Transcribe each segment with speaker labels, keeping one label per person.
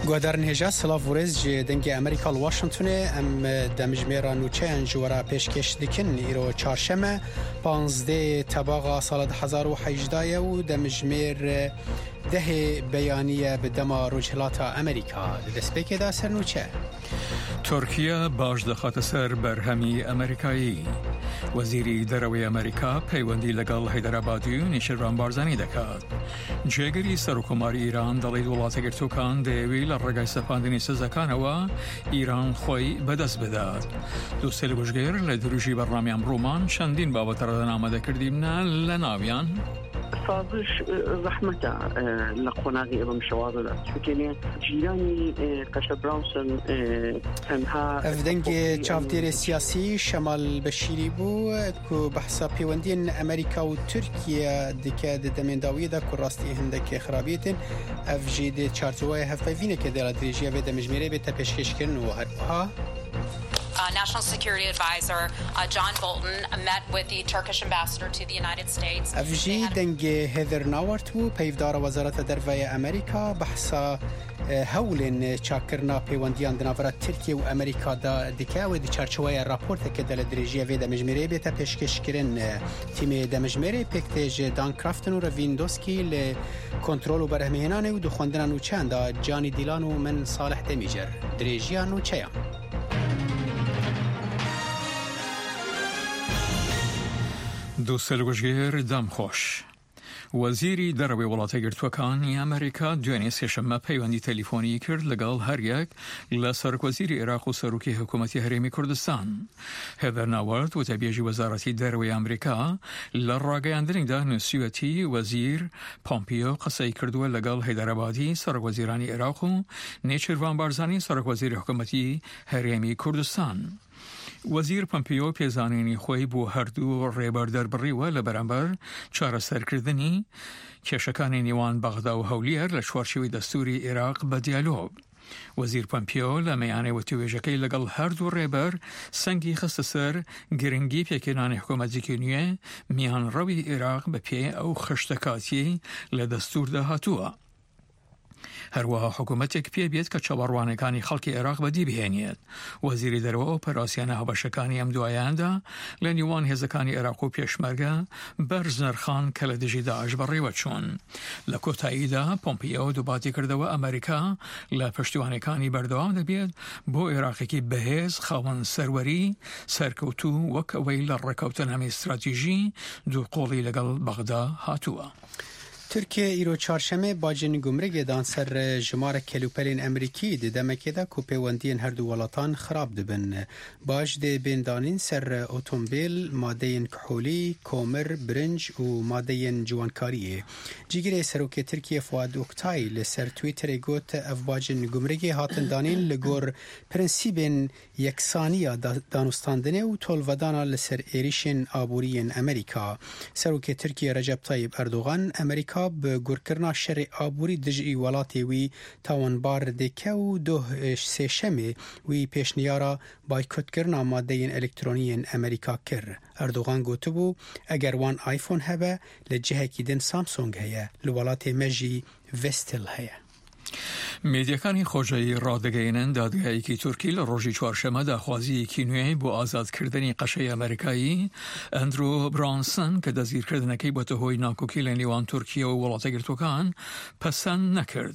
Speaker 1: گودرن هجا سلاف ورز دنگ امریکا واشنطن ام دمجميرا نوچان جورا پیشکش دکن ایرو چهارشنبه 15 تباغا سال 2018 و دمجمیر ده بیانیه به دما رجحلات امریکا دسپیک دا سر نوچه
Speaker 2: ترکیه باش دخات سر برهمی امریکایی وزیری دروی امریکا پیوندی لگل حیدرآبادی و نیشروان بارزانی دکات جگری سرکومار ایران دلید ولات گرتوکان دیوی لرگای سپاندنی سزکان و ایران خوی بدست بداد دوستل گوشگر لدروجی برنامه رومان چندین بابت را آماده کردیم نه لناویان
Speaker 3: سازش زحمته لقناغي إمام شواظل فكرة جيراني قشة براونسون تنها
Speaker 1: افدنگ چاودیر سیاسی شمال بشیری بو کو بحثا پیوندین امریکا و ترکیه دکه دمنداوی دا کو راستی هندک خرابیتن اف جید چارتوای هفپیوینه که دل دریجیه به دمجمیره به تپشکش کرن و هرها
Speaker 4: National Security Advisor John Bolton met with the Turkish ambassador to the United States.
Speaker 1: افجی دنگ هیدر ناورت بو پیفدار وزارت دروی امریکا بحثا هولن چاکرنا پیوندیان دناورات ترکیه و امریکا دا دکه و دی چارچوای راپورت که دل دریجیه و دمجمیره به تپشکش کرن تیم دمجمیره پکتیج دان کرافتن و رویندوسکی ل کنترل و برهمهنانه و دخوندنان و چند جانی دیلان و من صالح دمیجر دریجیان و چیان
Speaker 2: دوستل گوشگر دم خوش وزیری دروی ولات گرتوکانی امریکا دوانی سهشنبه پیوندی تلفنی کرد لگال هر یک لسرک وزیر عراق و سروکی حکومتی هرمی کردستان هیدر ناورت و تبیجی وزارتی دروی امریکا لراگیاندنی ده نسیوتی وزیر پامپیو قصی کردو لگال حیدرآبادی سرک وزیرانی عراق و نیچروان بارزانی سرک وزیر حکومتی هرمی کردستان وزیر پامپیو پیزانینی خوی بو هر دو ریبردر بری و لبرانبر چاره سرکردنی کشکانی نیوان بغدا و هولیر لشوارشوی دستوری عراق با دیالوگ وزیر پامپیو لمیانه و تویجکی لگل هر دو ریبر سنگی خست سر گرنگی پیکنان حکومتی کنیه میان روی عراق به پی او خشتکاتی لدستور ده هاتوه هر وها حکومتك پی بیت که چبروانکانی خلق عراق بدی بهینید وزیری در و اپراسیون هبشکانی ام دوایانده لنیوان هزکانی عراق و پیشمرگه برزنرخان کلدجی داعش بری وچون لکوتاییده پومپیو دوباتی کرده و امریکا لپشتوانکانی بردوام دبید بو عراقی که بهز خوان سروری سرکوتو وک ویل رکوتن همی استراتیجی دو قولی لگل بغدا هاتوه
Speaker 1: ترکیه ایرو چهارشنبه باجن گمرگ دان سر جمار کلوپلین امریکی دمکه دا کو پیوندین هر دو ولاتان خراب دبن باج ده بندانین سر اتومبیل ماده کحولی کومر برنج و ماده جوانکاریه جیگر سروک ترکیه فواد اکتای لسر تویتر گوت اف باجن گمرگ هاتن دانین لگور پرنسیبین یکسانیا دانستاندنه و تولودانا لسر ایریشن آبورین امریکا سروک ترکیه رجب طیب اردوغان امریکا به گرکرنا شر آبوری دجی ولاتی وی تاوانبار دکه و دو سهشنبه وی پیشنیارا بایکوت کرنا ماده الکترونی امریکا کر اردوغان گوته بو اگر وان آیفون هبه لجهه کی دن سامسونگ هیا لولاتی مجی وستل هیا
Speaker 2: میدیکانی خوجایی رادگینن دادگاهی که ترکی لروژی چهارشنبه داخوازی کینوی بو آزاد کردنی قشه امریکایی اندرو برانسن که دزگیر کردنکی با تهوی ناکوکی لنیوان ترکیه و ولات گرتوکان پسند نکرد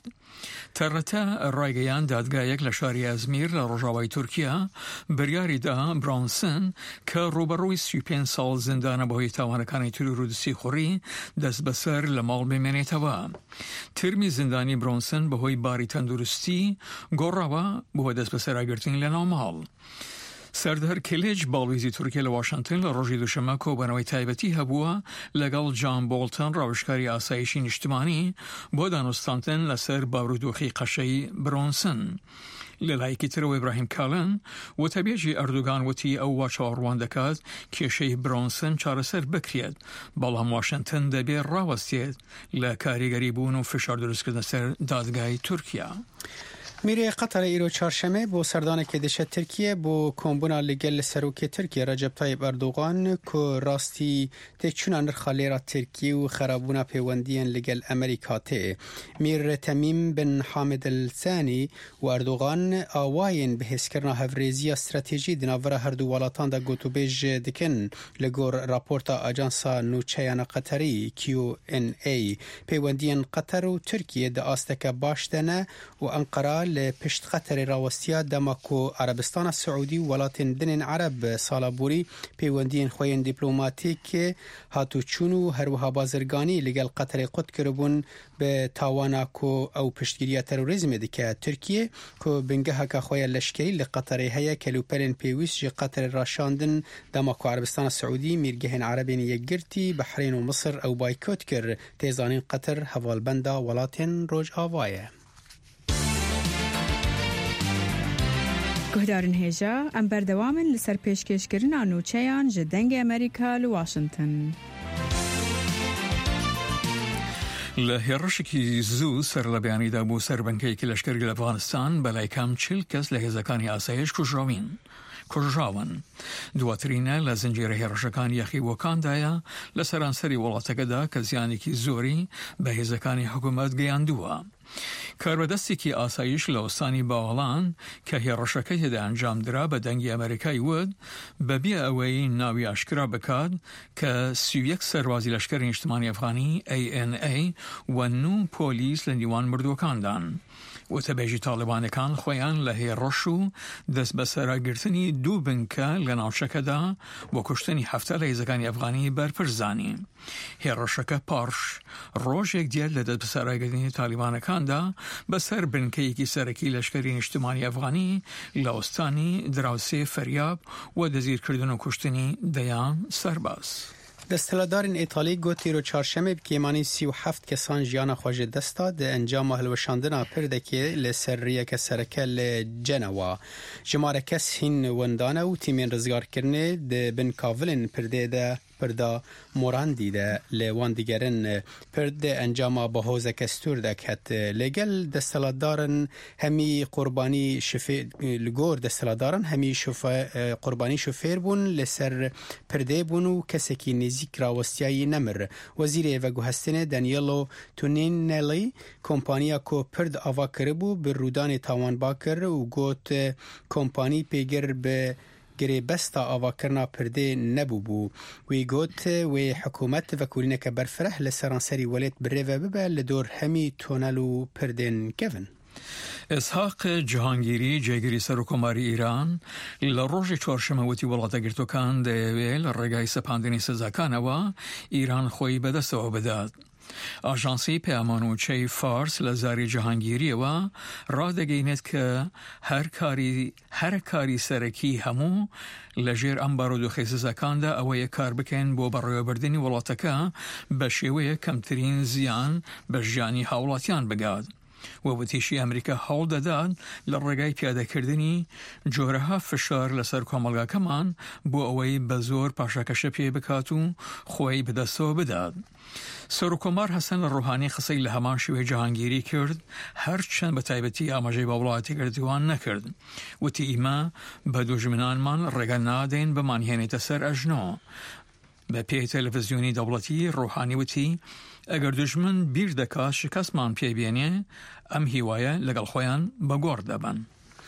Speaker 2: ترتا رایگیان دادگاه یک لشاری ازمیر لروژاوی ترکیه بریاری دا برانسن که روبروی 35 سال زندان باهی توانکانی ترورودسی خوری دست بسر لمال بمینیتوا ترمی زندانی برانسن باهی باری تندرستی گوراوا بو دست بسر اگرتین لنامال سردار کلیج بالویزی ترکیه لواشنطن لروژی دوشنبه کو بنوی تایبتی هبوه لگل جان بولتن روشکاری آسایشی اجتماعی با دانستانتن لسر بارودوخی قشهی برانسن للایکی تر و ابراهیم کالن و تبیجی اردوغان وتی او واچاروان دکات کیشی برانسن چارسر بکرید بالام واشنطن دبیر راوستید لکاریگری بون و فشار درست کردن سر دادگاه ترکیه
Speaker 1: میره قطر ایرو چهارشنبه با سردان کدش ترکیه با کمبونا لگل سروک ترکیه رجب طیب اردوغان که راستی تکچون نرخالی را ترکیه و خرابونا پیوندین لگل امریکا ته. میر تمیم بن حامد الثانی و اردوغان آواین به حسکرنا هفریزی استراتیجی دناور هر دو ولاتان دا گوتو بیج دکن لگور راپورتا آجانسا نوچیان قطری QNA پیوندین قطر و ترکیه دا آستک باشتنه و انقره لپشت قطر راوستیا دماکو عربستان سعودی و ولاتین دنین عرب سالابوری پیوندین خوین دیپلوماتیک هاتو چونو هر وها بازرگانی لگل قطر قد کربون به تاواناکو او پشتگیری تروریزم دیکه ترکیه که بنگه که خوی لشکری لقطر هیا کلوپرین پیویس جی قطر راشاندن دماکو عربستان سعودی میرگهن عربین یگرتی بحرین و مصر او بایکوت کر تیزانین قطر حوالبندا ولاتین روج آوایه.
Speaker 5: گهدارن هیجا ام بردوامن لسر پیشکشکرین آنوچیان جدنگ امریکا لواشنطن.
Speaker 2: لهێڕشێکی زوو سەر لە بەیانیدا بوو سەربەنکەیەکی لەشکری لە ئەفغانستان بەلای کام 40 کەس لە هێزەکانی ئاسایش کوژراون. دواترینە لە زنجیرە هێڕشەکان یەخیوەکاندایە لە سەرانسەری وڵاتەکەدا کە زیانێکی زۆری بە هێزەکانی حکوومەت گەیاندووە. کاربەدەستێکی ئاسایش لە ئۆستانی باوەڵان کە هێڕشەکەی تێدا ئەنجامدرا بە دەنگی ئەمریکای وت بەبێ ئەوەی ناوی ئاشکرا بکات کە 31 سەروازی لەشکری نیشتیمانی ئەفغانی ANA و 9 پۆلیس لە نیوان مردووەکاندان. وتەبێژی تاڵیبانەکان خۆیان لە هێڕش و دەست بە سەراگرتنی دوو بنکە لە ناوچەکەدا بۆ کوشتنی 7 لە هێزەکانی ئەفغانی بەرپرسانی. هێڕشەکە پارش ڕۆژێک دیار لە دەست بە سەراگرتنی تالیبانەکاندا بەسەر بنکەیەکی سەرەکی لەشکری نیشتیمانی ئەفغانی لە ئۆستانی دراوسێ فەریاب و دەزیرکردن و کوشتنی دەیان سەرباز.
Speaker 1: دستهلدارین ایتالی گوتی رو چهارشنبه بکیمانی 37 کسان جیان خواجه دستا ده انجام هلوشاندن پردکی لسریه که سرکه لجنوا. جماره کس هین وندانه و تیمین رزگار کرنه ده بن کاولین پرده ده پردا موراندی ده لوان دیگرن پرده انجام با حوزه کستور ده کت لگل دستهلدارن همی قربانی شفیر لگور دستهلدارن همی قربانی شفیر بون لسر پرده بون و کسی که نزیک راوستیایی نمر. وزیر و گوهستن دانیلو تونینلی کمپانیا کو پرد آوا کربو بر رودان تاوان باکر و گوت کمپانی پیگر به گری بستا آوا کرنا پرده نبوبو وی گوت وی حکومت و کولینه که برفره لسرانسری ولید بره و ببه لدور همی تونلو پردن کفن.
Speaker 2: اسحاق جهانگیری جێگیری سەرۆکۆماری ئیران لە ڕۆژی چوارشەمە وتی وڵاتەگرتوەکان دەیەوێت لە ڕێگای سەپاندنی سزاکانەوە ئیران خۆی بەدەستەوە بدات. ئاژانسی پەیامانوچەی فارس لە زاری جەهانگیریەوە ڕادەگەیەنێت کە هەر کاری سەرەکی هەموو لەژێر ئەم بارودۆخی سزاکاندا ئەوەیە کار بکەن بۆ بەڕێوەبردننی وڵاتەکە بە شێوەیە کەمترین زیان بە ژیانی هاوڵاتیان بگات. و وتیشی ئەمریکا هەوڵ دەدات لە ڕێگای پیادەکردنی جۆرەها فشار لەسەر کۆمەڵگاکەمان بۆ ئەوەی بە زۆر پاشاکەشە پێ بکات و خۆی بەدەستەوە بدات. سەرۆکۆمار حەسەن ڕوحانی قسەی لە هەمان شێوەی جەهانگیری کرد هەرچەند بە تایبەتی ئاماژەی بە وڵاتیگرتووان نەکرد. وتی ئیمە بە دوژمنانمان ڕێگە نادەین بمانهێنێتە سەر ئەژنۆ. بە پێی تەلەڤیزیۆنی دەوڵەتی ڕوحانی وتی ئەگەر دژمن بیر دەکات شکەستمان پێبێنێ ئەم هیوایە لەگەڵ خۆیان بەگۆڕ دەبن.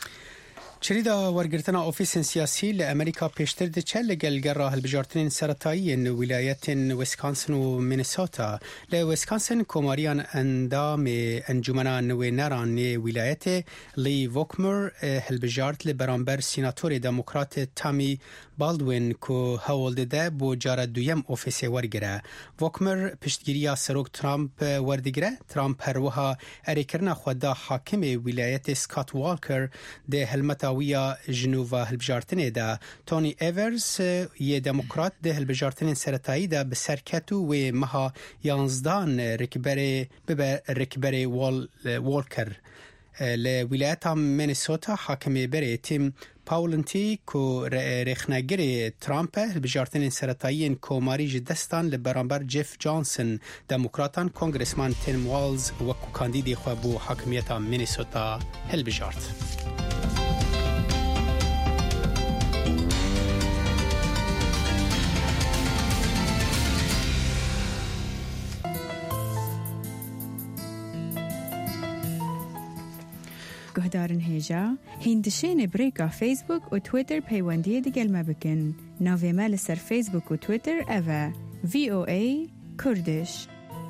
Speaker 1: چریدا ورگرتنا اوفیسن سیاسی لامریکا پیشتر ده چه لگل گره هلبجارتنین سرطایی ولایت ویسکانسن و مینیسوتا لویسکانسن کوماریان اندام انجمنا نوی نران ولایت لی ووکمر هلبجارت لبرانبر سیناتور دموکرات تامی بالدوین کو هولده ده بو جار دویم اوفیس ورگره. ووکمر پشتگیری سروک ترامپ وردگره. ترامپ هروها اریکرنا خدا حاکم ولایت سکات والکر ده هلمتاویا جنوبا هلبجارتنه ده. تونی ایورز یه دموکرات ده هلبجارتنه سرطایی ده بسرکتو و مها 11 رکبر والکر لولايات مينيسوتا حاكم بري تيم پاولنتی کو رخنگری ترامپ بجارتن سرطایی کوماری جدستان لبرانبر جف جانسون دموکراتان کنگرسمان تیم والز و کاندیدی خو بو حاکمیت مینیسوتا هل بجارت.
Speaker 5: گهدارن هیجا هندشین بریکا فیسبوک و تویتر پیوندی دیگل مبکن ناوی مال سر فیسبوک و تویتر اوه VOA کردش.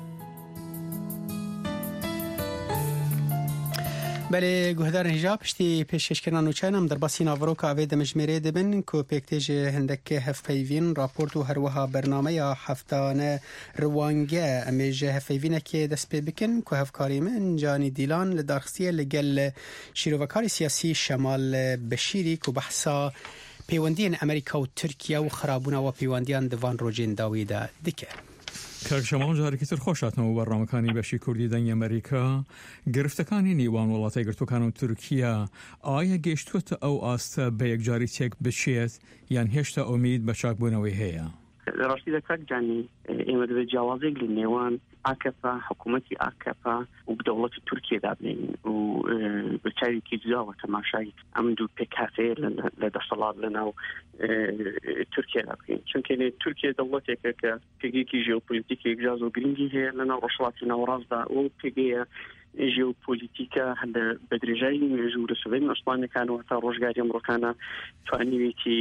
Speaker 1: بله گهدار هجاب پشتی پیشکش کردن و چنم در باسی ناورو که اوه دمجمره دبن که پیکتیج هندک هفپیوین راپورت و هروها برنامه یا هفتانه روانگه امیج هفپیوینه که دست پی بکن که هفکاری من جانی دیلان لدارخصیه لگل شیروکاری سیاسی شمال بشیری که بحثا پیوندین امریکا و ترکیه و خرابونه و پیوندیان دوان روجین داویده دیکه.
Speaker 2: کاک شەماڵ جارێکی تر خۆشاتنەوە بەڕامەکانی بەشی کوردی دەنگی ئەمریکا گرفتەکانی نێوان وڵاتای گرتوەکان و تورکیا ئایا گەیشتووەتە ئەو ئاستە بە یەکجاری تێک بچێت یان هێشتا ئومید بە چاکبوونەوەی هەیە؟
Speaker 3: راستی دەکات جانی ئێمە دەبێت جیاوازێک لە نێوان ئاکەپا حکوومەتی ئاکەپا و دەوڵەتی تورکیەدا بنین و بە چاوێکی جداوە تەماشای ئەم دوو پێکهاتەیە لە دەسەڵات لەناو تورکیەدا بکەین چونکە تورکیا دەوڵەتێکە کە پێگەیەکی ژێوپۆلیتیکی یەکجاز و گرنگی هەیە لەناو ڕۆژهەڵاتی ناوەڕاستدا و پێگەیە ژێوپۆلیتیکە هەندە بەدرێژایی مێژوو لە سوێن عوسمانیەکانەوە تا ڕۆژگاری ئەمڕۆکانە توانیوێتی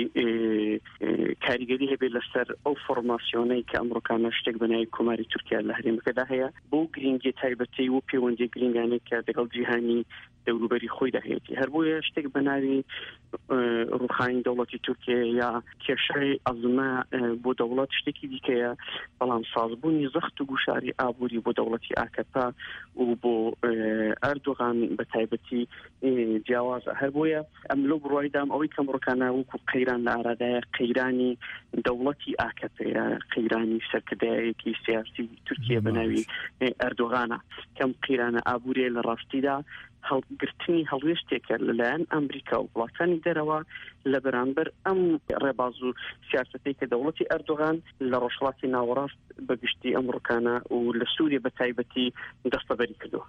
Speaker 3: کاریگەری هەبێت لەسەر ئەو فۆرماسیۆنەی کە ئەمڕۆکانە شتێک بەناوی کۆماری تورکیا لە هەرێمەکەدا هەیە بۆ گرنگی تایبەتی و پەیوەندی گرنگانێک کە لەگەڵ جیهانی دەوروبەری خۆی دەهەیەتی هەر بۆیە شتێک بەناوی ڕوخانی دەوڵەتی تورکیا یا کێشەی ئەزمە بۆ دەوڵەت شتێکی دیکەیە بەڵام سازبوونی زەخت و گوشاری ئابووری بۆ دەوڵەتی ئاکەپا و بۆ ئەردۆغان بە تایبەتی جیاوازە هەر بۆیە ئەم لەو بڕوایدام ئەوەی کە ئەمڕۆکانە وەکو قەیران لە ئارادایە قەیرانی دەوڵەتی ئاکەپەیە قەیرانی سەرکردایەکی سیاسی تورکیا بەناوی ئەردۆغانە کەم قەیرانە ئابووریە لە ڕاستیدا هەڵگرتنی هەڵوێستێکە لەلایەن ئەمریکا و وڵاتانی دەرەوە لە بەرامبەر ئەم ڕێباز و سیاسەتەی کە دەوڵەتی ئەردۆغان لە ڕۆژهەڵاتی ناوەڕاست بەگشتی ئەمڕۆکانە و لە سووریا بە تایبەتی دەستەبەری کردووە.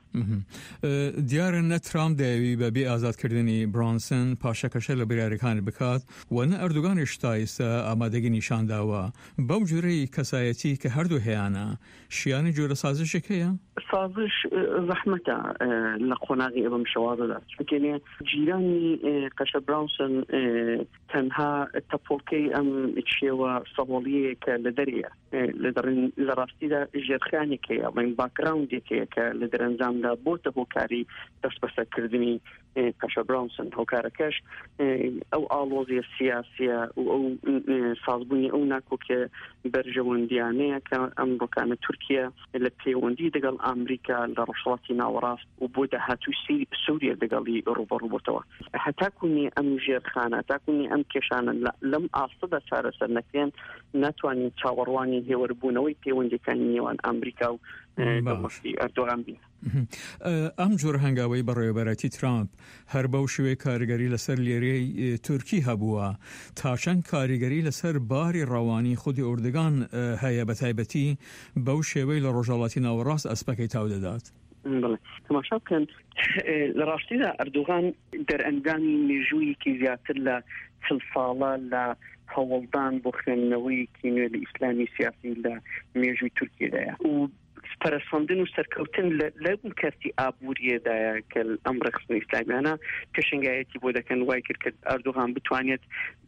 Speaker 2: دیارە نە ترامپ دەیەوی بەبێ ئازادکردنی برانسن پاشەکەشە لە بریارەکانی بکات و نە ئەردۆغانیش تایسە ئامادەگی نیشانداوە بەو جورەی کەسایەتی کە هەردوو هەیەە شیانی جۆرە سازشێک هەیە؟
Speaker 3: سازش زەحمەتە لە قۆناغی ئەوەم شەوازەدا چونکە جیرانی قەشە براونسن تەنها تەپۆڵکەی ئەم شێوە سەوڵیەیە کە لە دەرەیە لە ڕاستیدا ژێرخانێک هەیە ئەڵێن باکراوندێک هەیە کە لە دەرەنجامدا بۆتە هۆکاری دەست بەسەرکردنی قەشە براونسن هۆکارەکەش ئەو ئاڵۆزیە سیاسیە و ئەو سازبوونی ئەو ناکۆکە بەرژەوەندیانەیە کە ئەمڕۆکانە تورکیا لە پەیوەندی دەگەڵ ئەمریکا لە ڕۆژهەڵاتی ناوەڕاست و بۆ داهاتووی سووریا دەگەڵی ڕوبەڕووبەتەوە هەتاکوونی ئەم ژێرخانە هەتاکوونی ئەم کێشانە لەم ئاستەدا چارەسەر نەکرێن ناتوانین چاوەڕوانی هێوەربوونەوەی پەیوەندیەکانی نێوان ئەمریکا و دەوڵەتی ئەردۆغان بین.
Speaker 2: ئەم جۆر هەنگاوەی بەڕێوەبەرەتی ترامپ هەر بەو شوێ کاریگەری لەسەر لێرەی تورکی هەبووە تا چەند کاریگەری لەسەر باری ڕەوانی خودی ئوردگان هەیە بە تایبەتی بەو شێوەی لە ڕۆژهەڵاتی ناوەڕاست ئەسپەکەی تاو دەدات.
Speaker 3: بڵێ تەماشا بکەن لە ڕاستیدا ئەردۆغان دەرئەنجامی مێژوویەکی زیاتر لە 40 ساڵە لە هەوڵدان بۆ خوێندنەوەیەکی نوێ لە ئیسلامی سیاسی لە مێژووی تورکیەدایە و پەرەسەندن و سەرکەوتن لە کەرتی ئابووریەدایە کە ئەم ڕێخستنە ئیسلامیانە پێشنگایەتی بۆ دەکەن وای کرد کە ئەردۆغان بتوانێت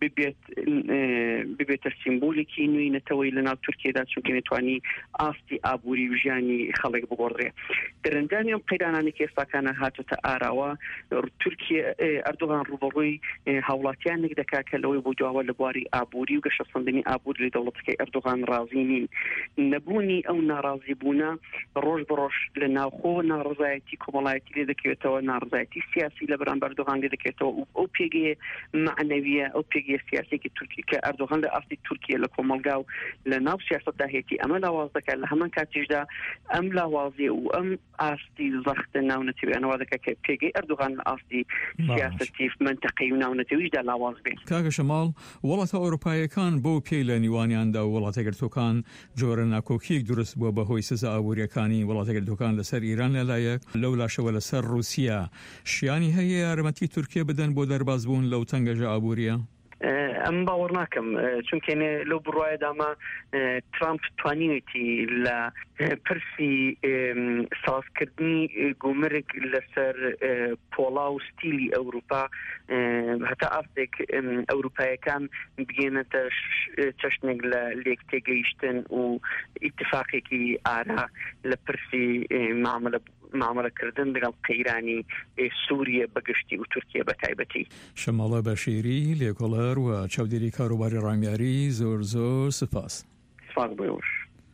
Speaker 3: ببێتە سیمبۆلێکی نوێی نەتەوەی لەناو تورکیەدا چونکە نەتوانی ئاستی ئابووری و ژیانی خەڵک بگۆڕێ دەرەنجامی ئەم قەیرانانی کە ئێستاکانە هاتوتە ئاراوە تورکیا ئەردۆغان ڕوبەڕووی هاوڵاتیانێک دەکات کە لەوەی بۆ دواوە لە بواری ئابووری و گەشەسەندنی ئابووری لە دەوڵەتەکەی ئەردۆغان ڕازی نین نەبوونی ئەو ناڕازی بوونە ئەمە ڕۆژ بڕۆژ لە ناوخۆ ناڕزایەتی کۆمەڵایەتی لێ دەکەوێتەوە ناڕزایەتی سیاسی لە بەرامبەر ئەردۆغان لێ دەکەوێتەوە ئەو پێگەیە معنەویە ئەو پێگەیە سیاسێکی تورکی کە ئەردۆغان لە ئاستی تورکیە لە کۆمەلگا و لە ناو سیاسەتدا هێتی ئەمە لاواز دەکات لە هەمان کاتیشدا ئەم لاوازیە و ئەم ئاستی زەختە ناونەتەوێنەوە دەکات کە پێگەی ئەردۆغان لە ئاستی سیاسەتی منتەقەی و ناونەتەویشدا لاواز بێت.
Speaker 2: کاگە شەماڵ وڵاتە ئەوروپایەکان بۆ پێی لە نیوانیاندا و وڵاتەگرتوەکان جۆرە ناکۆکیەک دروست بووە بەهۆی سزا ئابوووریەکانی وڵاتەگرتوەکان لەسەر ئیران لەلایەک لەو لاشەوە لەسەر رووسیا شیانی هەیە یارمەتی تورکیا بدەن بۆ دەربازبوون لەو تەنگەژە ئابوووریە؟
Speaker 3: ئەم باوەڕ ناکەم چونکە لەو بڕواایەداما ترامپ توانیوێتی لە پرسی سازکردنی گومرگ لەسەر پۆڵا و ستیلی ئەوروپا هەتا ئاستێک ئەوروپایەکان بگێنێتە چەشنێک لە لێک تێگەیشتن و ئیتفاقێکی ئارا لە پرسی معاملەکردن لەگەڵ قەیرانی سووریە بەگشتی و تورکیە بە تایبەتی.
Speaker 2: شەماڵە بەشیری لێکۆڵەر و چاودێری کاروباری ڕامیاری زۆر سپاس.
Speaker 3: سپاس بۆیەوەش.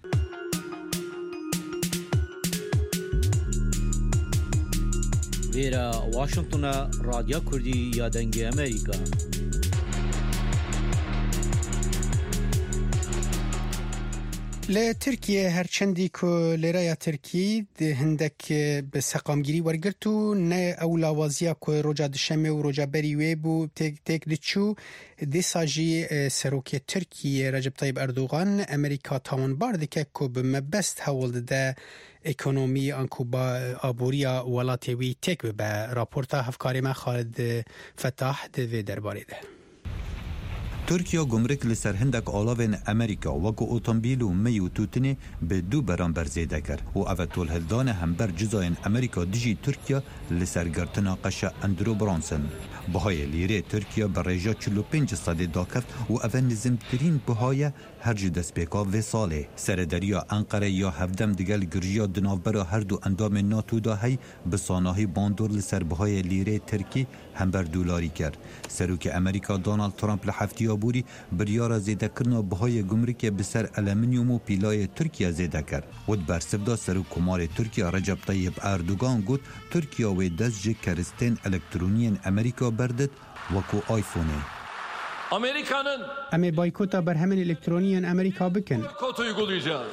Speaker 6: وێرە واشنگتنە رادیۆ کوردی یادەنگی ئەمریکا.
Speaker 1: لی ترکیه هرچندی که لیرای ترکی هندک به سقامگیری ورگرتو نه اولاوازیا که روجا دشمه و روجا بریوه بو تک دچو دی ساجی سروک ترکیه رجب طیب اردوغان امریکا تاون باردکه که به مبست حول ده اکونومی آنکو با آبوریا ولاتیوی تک به راپورتا هفکاری من خالد فتاح ده درباره ده.
Speaker 7: ترکیا گمرک لسر هندک آلاوین امریکا وکو اوتومبیل و می و توتنی به دو برانبر زیده کرد و اوتول هلدان همبر جزاین امریکا دیجی ترکیا لسر گرتنا قشا اندرو برانسن. بهای لیره ترکیا بر ریجا 45 صده داکفت و اول نزمترین بهای هر جو دست پیکا و ساله. سردریا انقره یا هفدم دیگل گرژیا دنافبرا هر دو اندام ناتو دا هی بساناهی باندور لسر بهای لیره ترکی همبر دولاری کرد. سروک امریکا دونالد ترامپ لحفتی بوری بریارا زیده کرنا بهای گمرکی بسر المنیوم و پیلای ترکیه زیده کرد. ود برسفدا سرو کمار ترکیه رجب طیب اردوغان گوت ترکیه و دست جه کرستین الکترونین امریکا بردد وکو آیفونه.
Speaker 8: Amerika'nın
Speaker 1: امی بایکوتا بر همین الکترونیین امریکا بکن.
Speaker 8: kod uygulayacağız.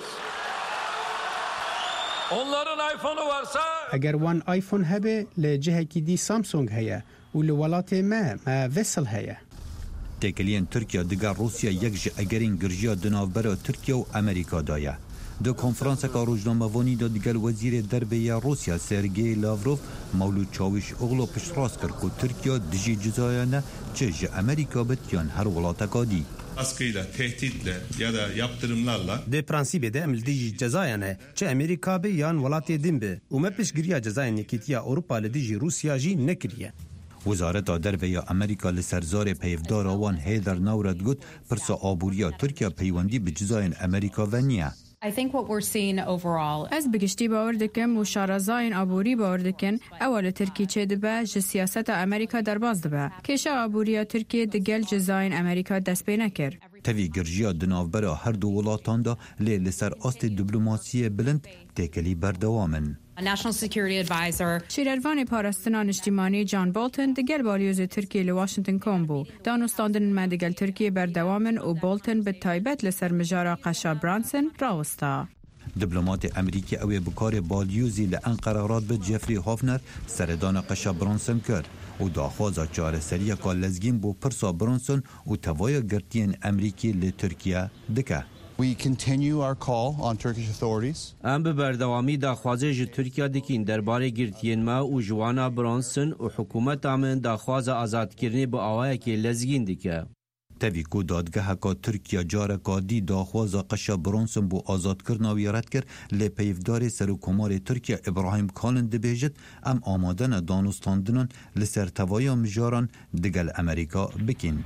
Speaker 8: Onların iPhone'u varsa
Speaker 1: اگر وان آیفون هبه لجهه کی دی سامسونگ هیا و لولات ما وصل هیا.
Speaker 7: تکلین ترکیه دیگر روسیا یک جه اگرین گرژیا دنافبرا ترکیه و امریکا دایا. دو کنفرانس که روزنامه وانی دا دیگر وزیر دربیه روسیا سرگی لاوروف مولود چاوش اغلو پشراس کرد که ترکیه دیجی جزایانه چه جه امریکا بتیان هر ولاتکا دی.
Speaker 9: Baskıyla, tehditle ya da yaptırımlarla
Speaker 10: de prensibe de emldici cezayane çe Amerika be yan velatê din be û me piştgiriya cezayên Yekîtiya Ewropa li dijî Rusya jî nekiriye.
Speaker 7: وزارت دربیه امریکا لسرزار پیفدار آوان هیدر نورد گوت پرسا آبوریا ترکیه پیوندی به جزاین امریکا و نیه.
Speaker 11: I think what we're seeing overall
Speaker 5: از بگشتی باور دکم و شارزاین آبوری باور دکن اول ترکی چه دبه جه سیاست امریکا در باز دبه کشه آبوریا ترکی دگل جزاین امریکا دست پی نکر.
Speaker 7: تاوی گرژیا دنافبرا هر دو ولاتان دا لی لسر آست دیپلماسی بلند تکلی بردوامن.
Speaker 4: National Security Advisor
Speaker 5: شیروان پاراستنان اجتماعی جان بولتن دگل بالیوز ترکیه لواشنگتن کامبو دانستاندن من دگل ترکیه بردوامن و بولتن به تایبت لسر مجارا قشا برانسن راوستا.
Speaker 7: دیپلمات امریکی اوی بکار بالیوزی لانقره راد به جفری هافنر سردان قشا برانسن کرد و داخوازا چاره سریه که لزگین بو پرسا برانسن و توای گرتین امریکی لترکیه دکه.
Speaker 12: We continue our call on Turkish authorities.
Speaker 6: ام به بردوامی داخوازه ج ترکیه دکین درباره گرتین ما و جوانا برانسن و حکومت آمن داخوازه آزاد کرنی با آوائه که لزگین دکه.
Speaker 7: تاوی کو دادگاه که ترکیه جاره کادی داخوازه قشا برانسن بو آزاد کرنا ویارت کرد لی پیفدار سروکمار ترکیه ابراهیم کالن دبیجد ام آمادن دانستاندنان لسر توایا مجاران دگل امریکا بکین.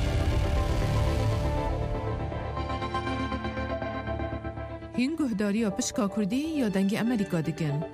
Speaker 13: هین گهداری و پشکا کردی یا دنگ امریکا دکن.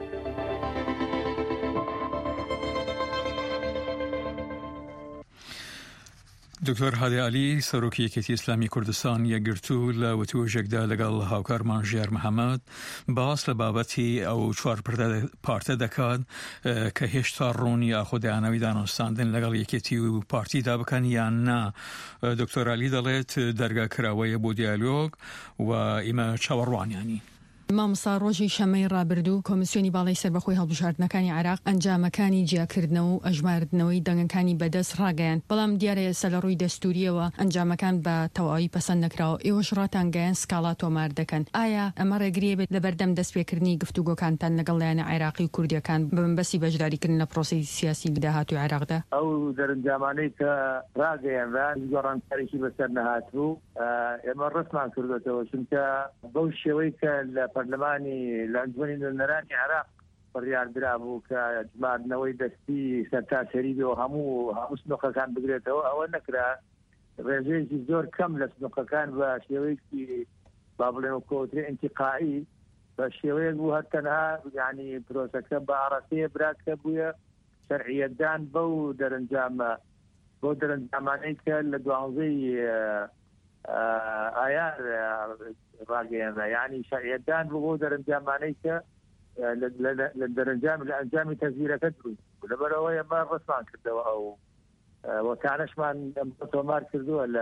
Speaker 2: دکتۆر هادی علی سەرۆکی یەکێتی ئیسلامی کوردستان یەکگرتوو لە وتوژێکدا لەگەڵ هاوکارمان ژیار محەممەد باس لە بابەتی ئەو چوار پارتە دەکات کە هێشتا ڕوون یاخودیانەوەی دانوستاندن لەگەڵ یەکێتی و پارتیدا بکەن یان نا. دکتۆر علی دەڵێت دەرگاکراوەیە بۆ دیالۆگ و ئێمە چاوەڕوانیانی.
Speaker 14: مامۆستا ڕۆژی شەمەی ڕابردوو کۆمیسیۆنی باڵای سەربەخۆی هەڵبژاردنەکانی عێراق ئەنجامەکانی جیاکردنەوە و ئەژماردنەوەی دەنگەکانی بەدەست ڕاگەیان، بەڵام دیارە ئێستا لە ڕووی دەستوریەوە ئەنجامەکان بە تەواوی پەسەند نەکراوە. ئێوەش ڕاتانگەیان سکاڵا تۆمار دەکەن. ئایا ئەمە ڕێگریە بێت لە بەردەم دەستپێکردنی گفتوگۆکانتان لەگەڵ لایەنە عێراقی و کوردیەکان بەبەستی بەشداریکردن لە پرۆسەی سیاسی داهاتووی عێراقدا؟
Speaker 15: ئەو دەرەنجامانەی کە ڕاگەیانران گۆڕانکاریی بەسەر نەهاتوو ئێمە ڕستمان کردوێتەوە، چونکە بەو شێوەی کە لە پەرلەمانی لە ئەنجومەنی نوێنەرانی عێراق بڕیاردرا بوو کە ژماردنەوەی دەستی سەرتاسەری بێ و هەموو سنووقەکان بگرێتەوە، ئەوە نەکرا. ڕێژەیەکی زۆر کەم لە سنووقەکان بە شێوەیەکی با بڵێن کۆترێ ئینتیقائی بە شێوەیەک بوو هەر تەنها یعنی پرۆسەکە بە ئاڕاستەیە براکە بووە شەرعیەتدان بەو دەرەنجامانەی کە لە 12 ئایار ڕاگەیاندا، یعنی شەرعیەتدان بوو بۆ دەرەنجامانەی کە لە ئەنجامی تەزیرەکە دروست بوو. لەبەرەوەی ئەمە ڕستمان کردەوە ئەو وەکانەشمان تۆمار کردووە لە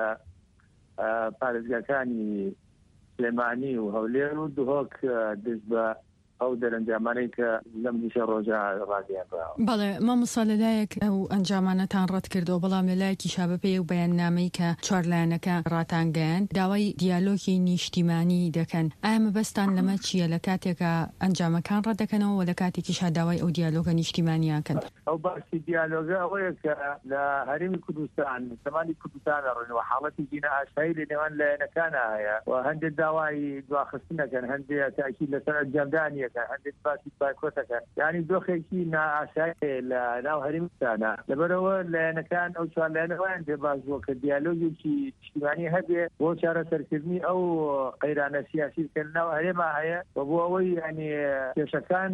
Speaker 15: پارێزگاکانی سلێمانی و هەولێر و دهۆک دەست بە ئەو دەرەنجامانەی کە لەم دیشە ڕۆژە ڕاگەیاندراوە.
Speaker 14: بەڵێ مامۆستا لەلایەک ئەو ئەنجامانەتان ڕەت کردەوە، بەڵام لەلایەکی شابەپێ و بەیاننامەی کە چوارلایەنەکە ڕاتانگەیان داوای دیالۆگی نیشتیمانی دەکەن. ئایا مەبەستان لەمە چییە لە کاتێکە ئەنجامەکان ڕەت دەکەنەوە و لە کاتێکیشا داوای ئەو دیالۆگە نیشتیمانیاکەن؟
Speaker 15: ئەو باسی دیالۆگە ئەوەیە کە لە هەرێمی کوردستان زمانی کوردستانە ڕۆنەوە حاڵەتی جینە ئاشایی لە نێوان لایەنەکانە هەیە و هەندێک داوای دواخستنەکەن، هەندێک تاکید لەسەر ئەنجامدانی هەندێک باسی بایکۆتەکەن، یعنی دۆخێکی نائاشایی لە ناو هەرێمستانە. لەبەرەوە لایەنەکان ئەو چوار لایەنەوەیان پێ باش بووە کە دیالۆگێکی نیشتیمانی هەبێ بۆ چارەسەرکردنی ئەو قەیرانە سیاسی کە ناو هەرێما هەیە و بۆ ئەوەی یعنی کێشەکان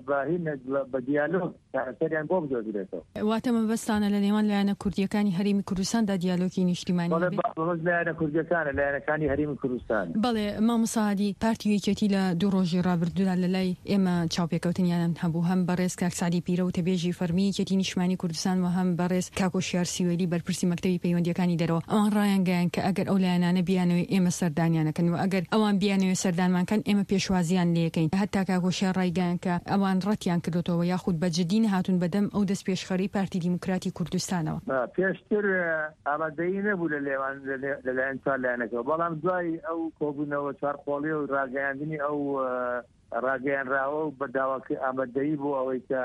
Speaker 15: بە دیالۆگ چارەسەریان بۆ بدۆزرێتەوە.
Speaker 14: واتە مەبەستانە لە نێوان لایەنە کوردیەکانی هەرێمی کوردستاندا دیالۆگی نیشتیمانی
Speaker 15: بێت؟ لایەنە کوردیەکانە لایەنەکانی هەرێمی کوردستان.
Speaker 14: بەڵێ مامۆستا هادی پارتی یەکێتی لە 2 ڕۆژی ڕابردوودا لەلای ئێمە چاوپێکەوتنیان هەبوو، هەم بەڕێز کاک سعدی پیرە و تەبێژی فەرمی یەکێتی نیشتیمانی کوردستان و هەم بەڕێز کاکۆشیار سیوێری بەرپرسی مەکتەبی پەیوەندیەکانی دەرەوە. ئەوان ڕایانگەیان کە ئەگەر ئەو لایەنانە بیانەوەی ئێمە سەردانیانەکەن و ئەگەر ئەوان بیانەوەی سەردانمانکەن ئێمە پێشوازیان لێەکەین. هەتا کاکۆشیار ڕایگەیان کە ئەوان ڕەتیان کردوتەوە یاخود بە جدی نەهاتوون بەدەم ئەو دەست پێشخەری پارتی دیموکراتی کوردستانەوە.
Speaker 15: پێشتر ئامادەیی نەبوو لەلایەن چوار لایەنەکەوە، بەڵام دوای ئەو کۆبوونەوە چوارپۆڵی و ڕاگەیاندنی ئەو ڕاگەیانراوە و بەداواکە ئامادەیی بۆ ئەوەی کە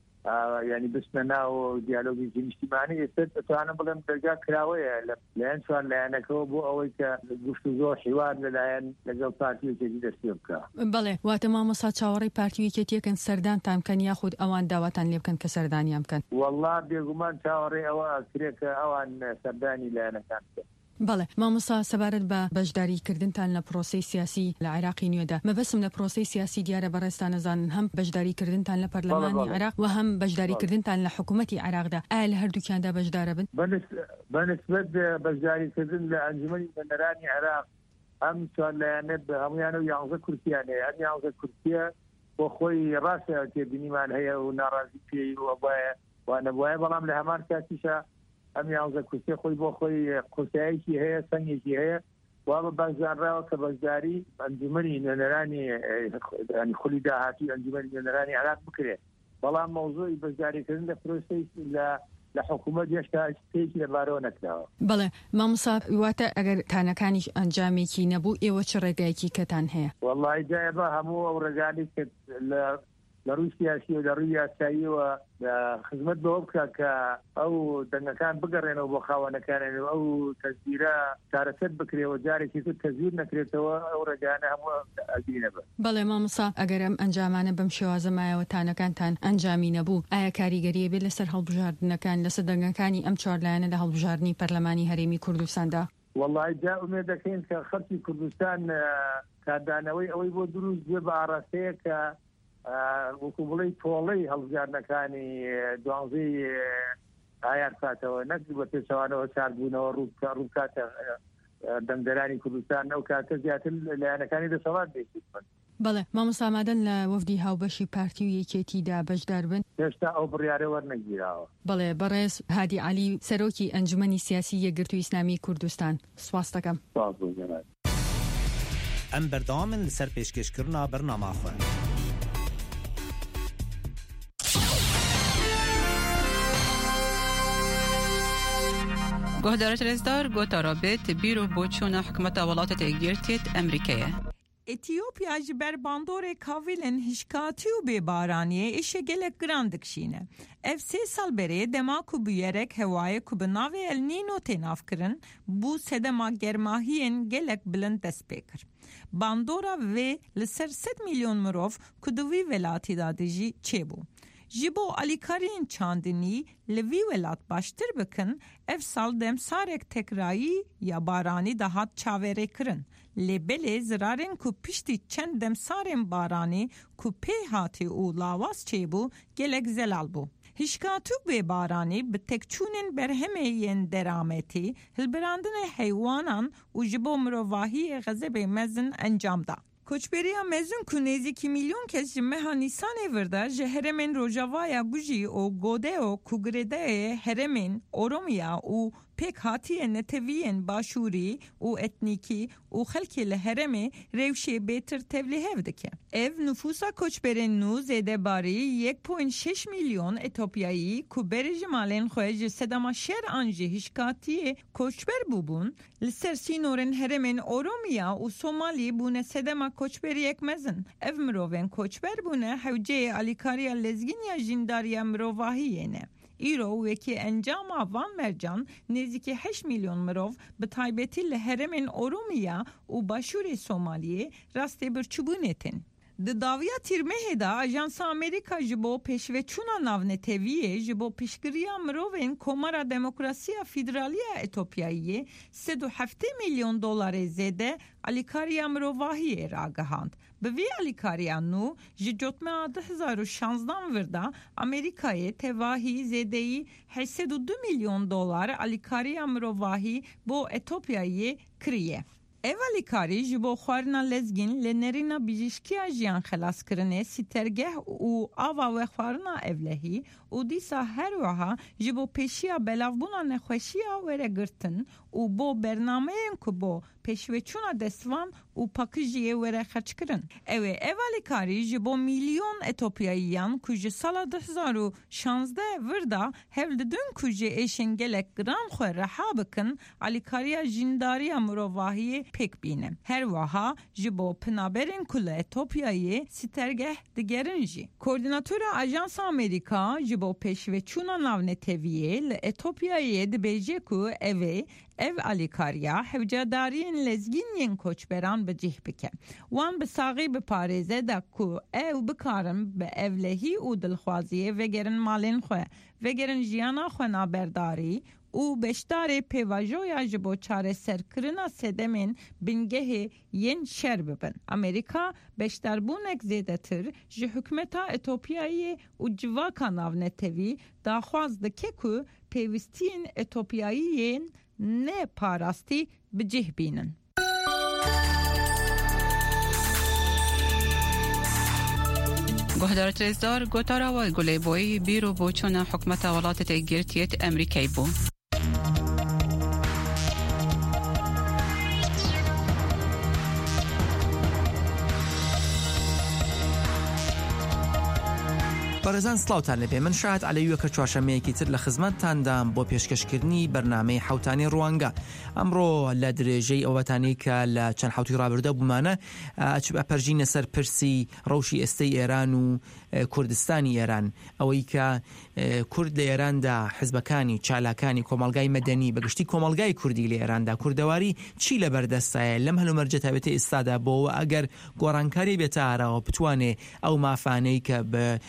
Speaker 15: ینی بستنە ناو دیالۆگی نیشتیمانی ئێستا دەتوانم بڵێم دەرگا کراوەیە لەلایەن چوار لایەنەکەەوە بۆ ئەوەی کە گفتوگۆ حیوار لەلایەن لەگەڵ پارتی یەکێتی دەستی بکە.
Speaker 14: بەڵێ واتە مامۆستا چاوەڕێی پارتی یەکێتیەکەن سەردانتان بکەن یاخود ئەوان داواتان لێ بکەن کە سەردانیان بکەن؟
Speaker 15: وەڵڵا بێگومان چاوەڕێی ئەوە کرێت کە ئەوان سەردانی لایەنەکان بکەن.
Speaker 14: بەڵێ مامۆستا سەبارەت بە بەشداریکردنتان لە پرۆسەی سیاسی لە عێراقی نوێدا مەبەسم لە پرۆسەی سیاسی دیارە بەڕێستان نەزانن هەم بەشداریکردنتان لە پەرلەمانی عێراق و هەم بەشداریکردنتان لە حکوومەتی عێراقدا، ئایا لە هەردووکیاندا بەشدارە بن؟
Speaker 15: بەنسبەت بەشداریکردن لە ئەنجومەنی نوێنەرانی عێراق ئەم چوار لایەنە هەمویانە 11 کورسیان هەیە. ئەم 11 کورسیە بۆ خۆی ڕاستە تێبینیمان هەیە و ناڕازی پێی وە نەبووایە، بەڵام لە هەمان کاتیشە ئەم 11 کورسی خۆی بۆ خۆی قورسایەکی هەیە، سەنگێکی هەیە وا بە بازارراوە کە بەشداری ئەنجومەنی نوێنەرانی خولی داهاتی ئەنجومەنی نوێنەرانی عێراق بکرێت. بەڵام مەوزوعی بەشداریکردن لە پرۆسەی لە حکوومەت هێشتا شتێکی لەبارەوە نەکراوە.
Speaker 14: بەڵێ مامۆستا واتە ئەگەر تانەکانیش ئەنجامێکی نەبوو ئێوە چ ڕێگایەکی کەتان هەیە؟
Speaker 15: وەڵڵی جایە بە هەموو ئەو ڕێگانی کە لە ڕووی سیاسی و لە ڕووی یاساییەوە خزمەت بەوە بکە کە ئەو دەنگەکان بگەڕێنەوە بۆ خاوەنەکانێن و ئەو تەزیرە چارەسەر بکرێەوە جارێکی تر تەزیر نەکرێتەوە ئەو ڕێگانە هەموو ئەگرینە بە.
Speaker 14: بەڵێ مامۆستا ئەگەر ئەم ئەنجامانە بەم شێوازە مایەوە تانەکانتان ئەنجامی نەبوو، ئایا کاریگەریە بێت لەسەر هەڵبژاردنەکان لەسەر دەنگەکانی ئەم چوار لایەنە لە هەڵبژاردننی پەرلەمانی هەرێمی کوردستاندا؟
Speaker 15: وەڵڵی جا ئومێد دەکەین کە خەڵکی کوردستان کاردانەوەی ئەوەی بۆ دروست بێ بە ئاراستەیە کە وەکو بڵێ تۆڵەی هەڵبژاردنەکانی 12 ئایان کاتەوە نەک بە پێچەوانەوە چاربوونەوە ڕووکاتە دەنگدەرانی کوردستان ئەو کاتە زیاتر لایەنەکانی دەسەڵات بێت.
Speaker 14: بەڵێ مامۆستامادەن لە وەفدی هاوبەشی پارتی و یەکێتیدا بەشدار بن
Speaker 15: هێشتا ئەو بڕیارە وەرنەگیراوە.
Speaker 14: بەڵێ بەڕێز هادی عەلی سەرۆکی ئەنجومەنی سیاسی یەکگرتووی ئیسلامی کوردستان سواس دەکەم.
Speaker 10: ئەم بەردەوامن لەسەر پێشکەشکردنا بەرنامەخۆ.
Speaker 16: گهدارت رزدار گوتارابت بیرو بوچونا حکمت ولات تگیرتیت امریکیه.
Speaker 17: Etiyopya ji ber bandorê Kavilên hişkatî û bêbaraniyê êşe gelek giran dikişîne. Ev 3 sal berê dema ku bûyerek hewayê ku bi navê El Nino tê navkirin, bû sedema germahiyên gelek bilind dest pê kir. Bandora vê li ser 100 milyon mirov ku di vî welatî da dijî çêbû. Ji bo alîkariyên çandinî li vî welat baştir bikin, ev sal demsarek tekrarî ya baranî da hat çavêrêkirin. Lêbelê zirarên ku piştî çend demsarên baranî ku pê hatî û lawas çêbû gelek zelal bû. Hişkatî û bêbaranî bi tekçûnên berhemê yên derametî, hilbirandinê heywanan û ji bo mirovahiyê xezebê mezin encam da. Koçberiya mezun ku nêzîkî milyon kes ji meha Nîsanê virda ji heremên Rojavaya Gujî û Godeo ku girêdayê heremên Oromiya û pêk hatiye neteviyên başûrî û etnîkî û xelkê li heremê rewşê bêtir tevlîhev dike. Ev nüfusa koçberên nû zêdebarî 1.6 milyon Etopyayî ku berê ji malên xwe ji sedema şer an jî hişkatiyê koçber bûbûn, li ser sînorên heremên Oromiya û Somalî bûne sedema koçberiyek mezin. Ev mirovên koçber bûne hewceyê alîkariya lezgîn ya jîndariya mirovahiyê ne. İro wekî encama Van Mercan nêzîkî 8 milyon mirov bi taybetî li heremên Oromiya û başûrê Somaliyê rastê birçîbûnê tin. Di daviya tîrmehê da Ajansa Amerika ji bo pêşveçûna navneteviyê ji bo piştgiriya mirovên Komara Demokrasiya Federaliya Etopyayê 307 milyon dolarê zêde alîkariya mirovahiyê ragihand. Bi vê alîkariya nû ji cotmeya 2016 virda Amerikayê tevahî zêdeyî 82 milyon dolar alîkariya mirovahî bo Etopyayê kiriye. Ev alîkarî ji bo xwarina lezgîn li nerîna bijîşkiya jiyan xelaskirinê sîtergeh û ava wexwarina evlehî û dîsa her wiha ji bo pêşiya belavbûna nexweşiya weregirtin û bo bernameyên ku bo pêşveçûna destvan û pakijiyê were xerçkirin. Ew ê ev alîkarî ji bo milyon Etopyayiyan ku ji sala 2016 virda hev didin ku ji êşên gelek giran xwe reha bikin, alîkariya jîndariya mirovahiyê pêk bînin. Her wiha ji bo pinaberên ku li Etopyayê sîtergeh digerin jî. Koordinatora Ajansa Amerika ji bo pêşveçûna navneteviyê li Etopyayê dibêje ku ev alîkariya hewcedariyên lezgîn yên koçberan bi cih bike. Wan bi saxî biparêze da ku ew bikarin bi evlehî û dilxwaziyê vegerin malên xwe, vegerin jiyana xwe naberdarî û beşdarê pêvajoya ji bo çareserkirina sedemên bingehê yên şer bibin. Amerika beşdarbûnek zêdetir ji hikûmeta Etopyayê û civaka navnetevî daxwaz dike ku pêwîstiyên Etopyayî ne parastî bi cih bînin.
Speaker 16: گهدارت رزدار گوتارا و گلیبوی بیرو بوچونا حکمت ولات تگیرتیت امریکای بو.
Speaker 18: بەڕێزان سڵاوتان لەبێ من شاد عەلەویە کە چوارشەمەیەکی تر لە خزمەتتاندام بۆ پێشکەشکردنی بەرنامەی حوتانی ڕوانگە. ئەمڕۆ لە درێژەی ئەوەتانی کە لە چەند حوتی ڕابردە بوومانە ئەپەرژینە سەر پرسی ڕەوشی ئێستەی ئێران و کوردستانی ئێران، ئەوەی کە کورد لە ئێراندا حزبەکانی چالاکانی کۆمەڵگای مەدەنی بەگشتی کۆمەڵگای کوردی لە ئێراندا کوردەواری چی لە بەردەستایە لەم هەلومەرجە تایبەتی ئێستادا بۆەوە ئەگەر گۆڕانکاری بێتە ئاراوە بتوانێ ئەو مافانەی کە بە شێوازێک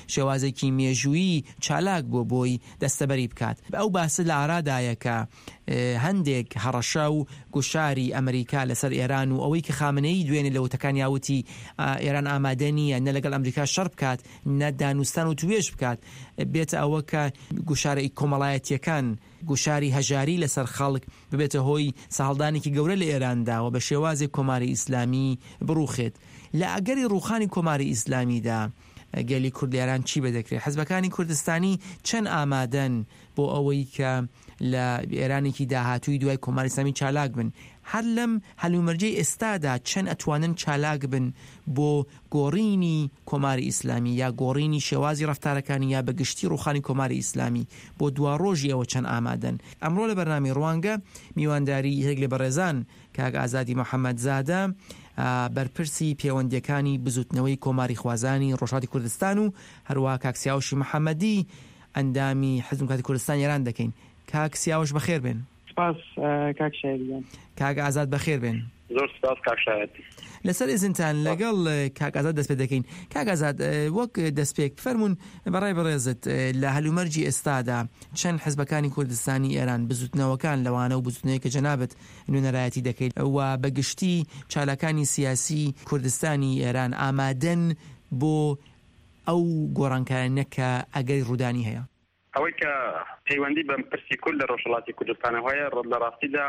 Speaker 18: شێوازێکی مێژووی چالاک بۆی دەستەبەری بکات. ئەو باس لە ئارادایە کە هەندێک هەڕەشە و گوشاری ئەمریکا لەسەر ئێران و ئەوەی کە خامنەی دوێنێ لە وتەکان یاوتی ئێران ئامادە نیە نە لەگەڵ ئەمریکا شەڕ بکات نە دانوستان و توێژ بکات، بێتە ئەوە کە گوشارەی کۆمەڵایەتیەکان گوشاری هەژاری لەسەر خەڵک ببێتە هۆی ساهەڵدانێکی گەورە لە ئێراندا و بە شێوازێک کۆماری ئیسلامی بڕوخێت. لە ئەگەری ڕوخانی کۆماری ئیسلامیدا گەلی کورد لە ئێران چی بەدەکرێت؟ حەزبەکانی کوردستانی چەند ئامادەن بۆ ئەوەی کە لە ئێرانێکی داهاتووی دوای کۆماری ئیسلامی چالاک بن؟ هەر لەم هەلومەرجەی ئێستادا چەند ئەتوانن چالاک بن بۆ گۆڕینی کۆماری ئیسلامی یا گۆڕینی شێوازی ڕەفتارەکانی یا بەگشتی ڕوخانی کۆماری ئیسلامی بۆ دوا ڕۆژی ئەوە چەند ئامادەن؟ ئەمڕۆ لە بەرنامەی ڕوانگە میوانداری یەک لە بەڕێزان کاک ئازادی محەممەد زادە بەرپرسی پەیوەندیەکانی بزوتنەوەی کۆماری خوازانی ڕۆژهەڵاتی کوردستان و هەروەها کاک سیاوشی محەممەدی ئەندامی حزب دموکراتی کوردستان ئێران دەکەین. کاک سیاوش بەخێر بێن.
Speaker 19: سپاس کاک شایدیان.
Speaker 18: کاک ئازاد بەخێر بێن.
Speaker 19: زۆر سپاس کاک شایدی.
Speaker 18: لەسەر ئێزنتان لەگەڵ کاک ئازاد دەست پێ دەکەین. کاک ئازاد وەک دەستپێک بفەرمونون بەڕای بەڕێزت لە هەلومەرجی ئێستادا چەند حزبەکانی کوردستانی ئێران بزوتنەوەکان لەوانە و بزوتنەوەی کە جەنابەت نوێنەرایەتی دەکەیت و بەگشتی چالەکانی سیاسی کوردستانی ئێران ئامادەن بۆ ئەو گۆڕانکارانە کە ئەگەری ڕوودانی هەیە؟
Speaker 19: ئەوەی کە پەیوەندی بە پرسی کورد لە ڕۆژهەڵاتی کوردستانەوەیە لە ڕاستیدا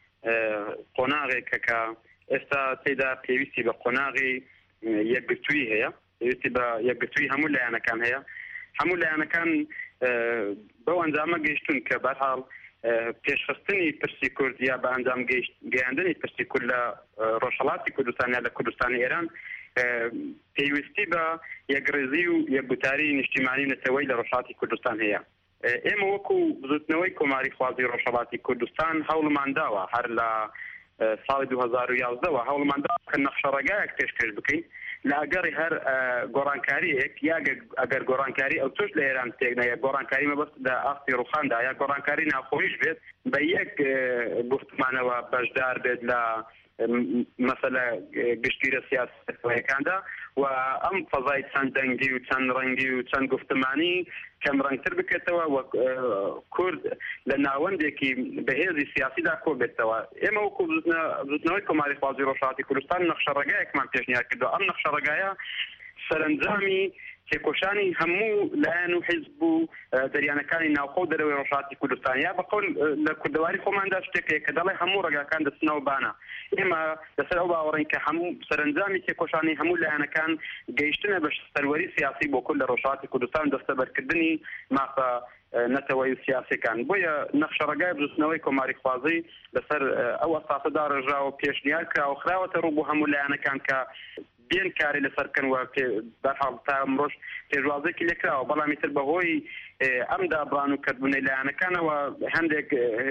Speaker 19: قۆناغێکە کە ئێستا تێدا پێویستی بە قۆناغی یەکگرتووی هەیە، پێویستی بە یەکگرتووی هەموو لایەنەکان هەیە. هەموو لایەنەکان بەو ئەنجامە گەیشتون کە بەرحاڵ پێشخستنی پرسی کورد یا بە ئەنجام گەیاندنی پرسی کورد لە ڕۆژهەڵاتی کوردستان یا لە کوردستانی ئێران پێویستی بە یەکڕێزی و یەکگوتاری نیشتیمانی نەتەوەی لە ڕۆژهەڵاتی کوردستان هەیە. ئێمە وەکو بزوتنەوەی کۆماری خوازی ڕۆژهەڵاتی کوردستان هەوڵمان داوە هەر لە ساڵی 2011 هەوڵمانداوە کە نەخشەڕێگایەک پێشکەش بکەین لە ئەگەری هەر گۆڕانکاریەک یا ئەگەر گۆڕانکاری ئەو توش لە ئێران تێک نایە گۆڕانکاری مەبەست لە ئاستی ڕوخاندا یا گۆڕانکاری ناخۆیش بێت بە یەک گفتمانەوە بەشدار بێت لە مەسەلە گشتیرە سیاسەتەکاندا و ئەم فەزای چەند دەنگی و چەند ڕەنگی و چەند گفتمانی کەم ڕەنگتر بکرێتەوە و کورد لە ناوەندێکی بەهێزی سیاسیدا کۆ بێتەوە. ئێمە وەکو بزوتنەوەی کۆماری خوازی ڕۆژهەڵاتی کوردستان نەخشەڕێگایەکمان پێشنیار کردووە. ئەم نەخشەڕێگایە سەرنجامی تێکۆشانی هەموو لایەن و حیزب و دەریانەکانی ناوخۆ و دەرەوەی ڕۆژهەڵاتی کوردستان یا بەقەول لە کوردەواری خۆماندا شتێکەیە کە دەڵێ هەموو ڕێگاکان دەچنەوە بانە. ئێمە لەسەر ئەو باوەڕین کە هەموو سەرنجامی تێکۆشانی هەموو لایەنەکان گەیشتنە بە سەروەری سیاسی بۆ کورد لە ڕۆژهەڵاتی کوردستان دەستەبەرکردنی مافە نەتەوەی سیاسەکان. بۆیە نەخشەڕێگای بزوتنەوەی کۆماری خوازی لەسەر ئەو ئەساسەدا ڕێژراوە پێشنیار کراوە خراوەتە ڕوو بۆ هەموو لایەنەکان کە بێن کاری لەسەرکەن و بەرحاڵ تا ئەمڕۆژ پێشوازێکی لێکراوە، بەڵامی تر بەهۆی ئەم دابڕان و کردبوونەی لایەنەکانەوە هەندێک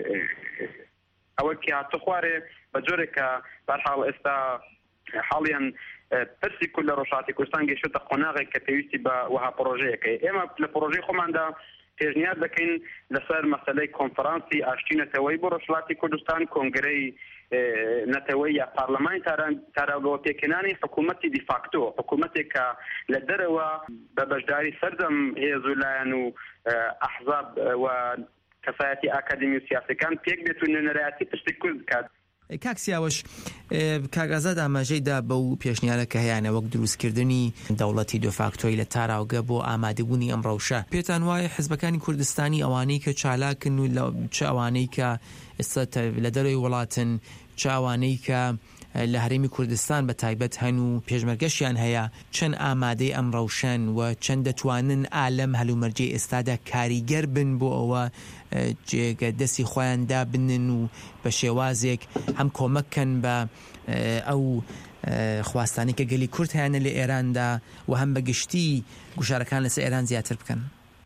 Speaker 19: ئەوەکی هاتە خوارێ بە جۆرێک کە بەرحاڵ ئێستا حاڵیان پرسی کورد لە ڕۆژهەڵاتی کوردستان گەیشتۆتە قۆناغێک کە پێویستی بە وەها پرۆژەیەکەی. ئێمە لە پرۆژەی خۆماندا پێشنیار دەکەین لەسەر مەسەلەی کۆنفرانسی ئاشتی نەتەوەی بۆ ڕۆژهەڵاتی کوردستان، کۆنگرەی نەتەوەی یا پارلەمانی تاراگەوە پێکەنانی حکوومەتی دیفاکتۆ، حکوومەتێک کە لە دەرەوە بە بەشداری سەردەم هێز و لایەن و ئەحزاب و کەسایەتی ئاکادمی و سیاسەکان پێک بێت و نوێنەرایەتی پشتی کورد بکات.
Speaker 18: کاک سیاوش کاک ئازاد ئاماژەیدا بەو پێشنیارە کە هەیەە وەک دروستکردنی دەوڵەتی دۆفاکتۆی لە تاراوگە بۆ ئامادەبوونی ئەم ڕەوشە پێتان وایە حزبەکانی کوردستانی ئەوانەی کە چالاکن و چ ئەوانەی کە ئێستا لە دەرەوەی وڵاتن چ ئەوانەی کە لە هەرێمی کوردستان بە تایبەت هەن و پێشمەرگەشیان هەیە چەند ئامادەی ئەم ڕەوشەن و چەند دەتوانن ئالەم هەلومەرجەی ئێستادا کاریگەر بن بۆ ئەوە جێگە دەستی خۆیاندا بنن و بە شێوازێک هەم کۆمەکەن بە ئەو خواستانی کە گەلی کورد هەیەنە لە ئێراندا و هەم بەگشتی گوشارەکان لەسەر ئێران زیاتر بکەن.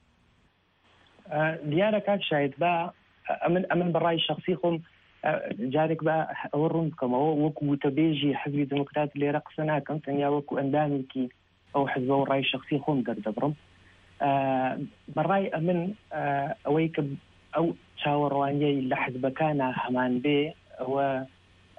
Speaker 19: دیارە کاک شاید بە ئەمن بەڕای شخصی خۆم جارێک بە ئەوە ڕوون بکەمەوە وەکو وتەبێژی حزبی دموکرات لێرە قسە ناکەم، تەنیا وەکو ئەندامێکی ئەو حزبە و ڕای شخصی خۆم دەردەبڕم. بەڕای ئەمن ئەوەی کە ئەو چاوەڕوانیەی لە حزبەکانە هەمان بێ ئەوە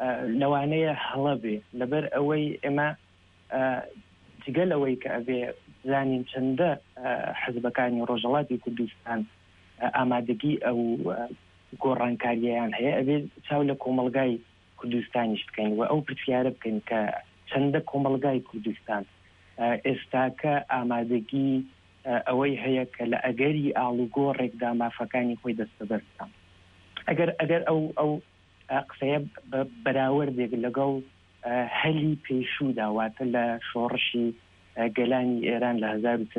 Speaker 19: لەوانەیە هەڵە بێ لەبەر ئەوەی ئێمە جگەل ئەوەی کە ئەبێ
Speaker 3: زانین چەندە حزبەکانی ڕۆژهەڵاتی کوردستان ئامادەگی ئەو گۆڕانکارییان هەیە ئەبێ چاو لە کۆمەلگای کوردستانیش بکەین و ئەو پرسیارە بکەین کە چەندە کۆمەلگای کوردستان ئێستاکە ئامادەگی ئەوەی هەیە کە لە ئەگەری ئاڵوگۆڕێکدا مافەکانی خۆی دەستەبەرسان ئەگەر ئەو قسەیە بەراوردێک لەگەڵ هەلی پێشوودا واتە لە شۆڕشی گەلانی ئێران لە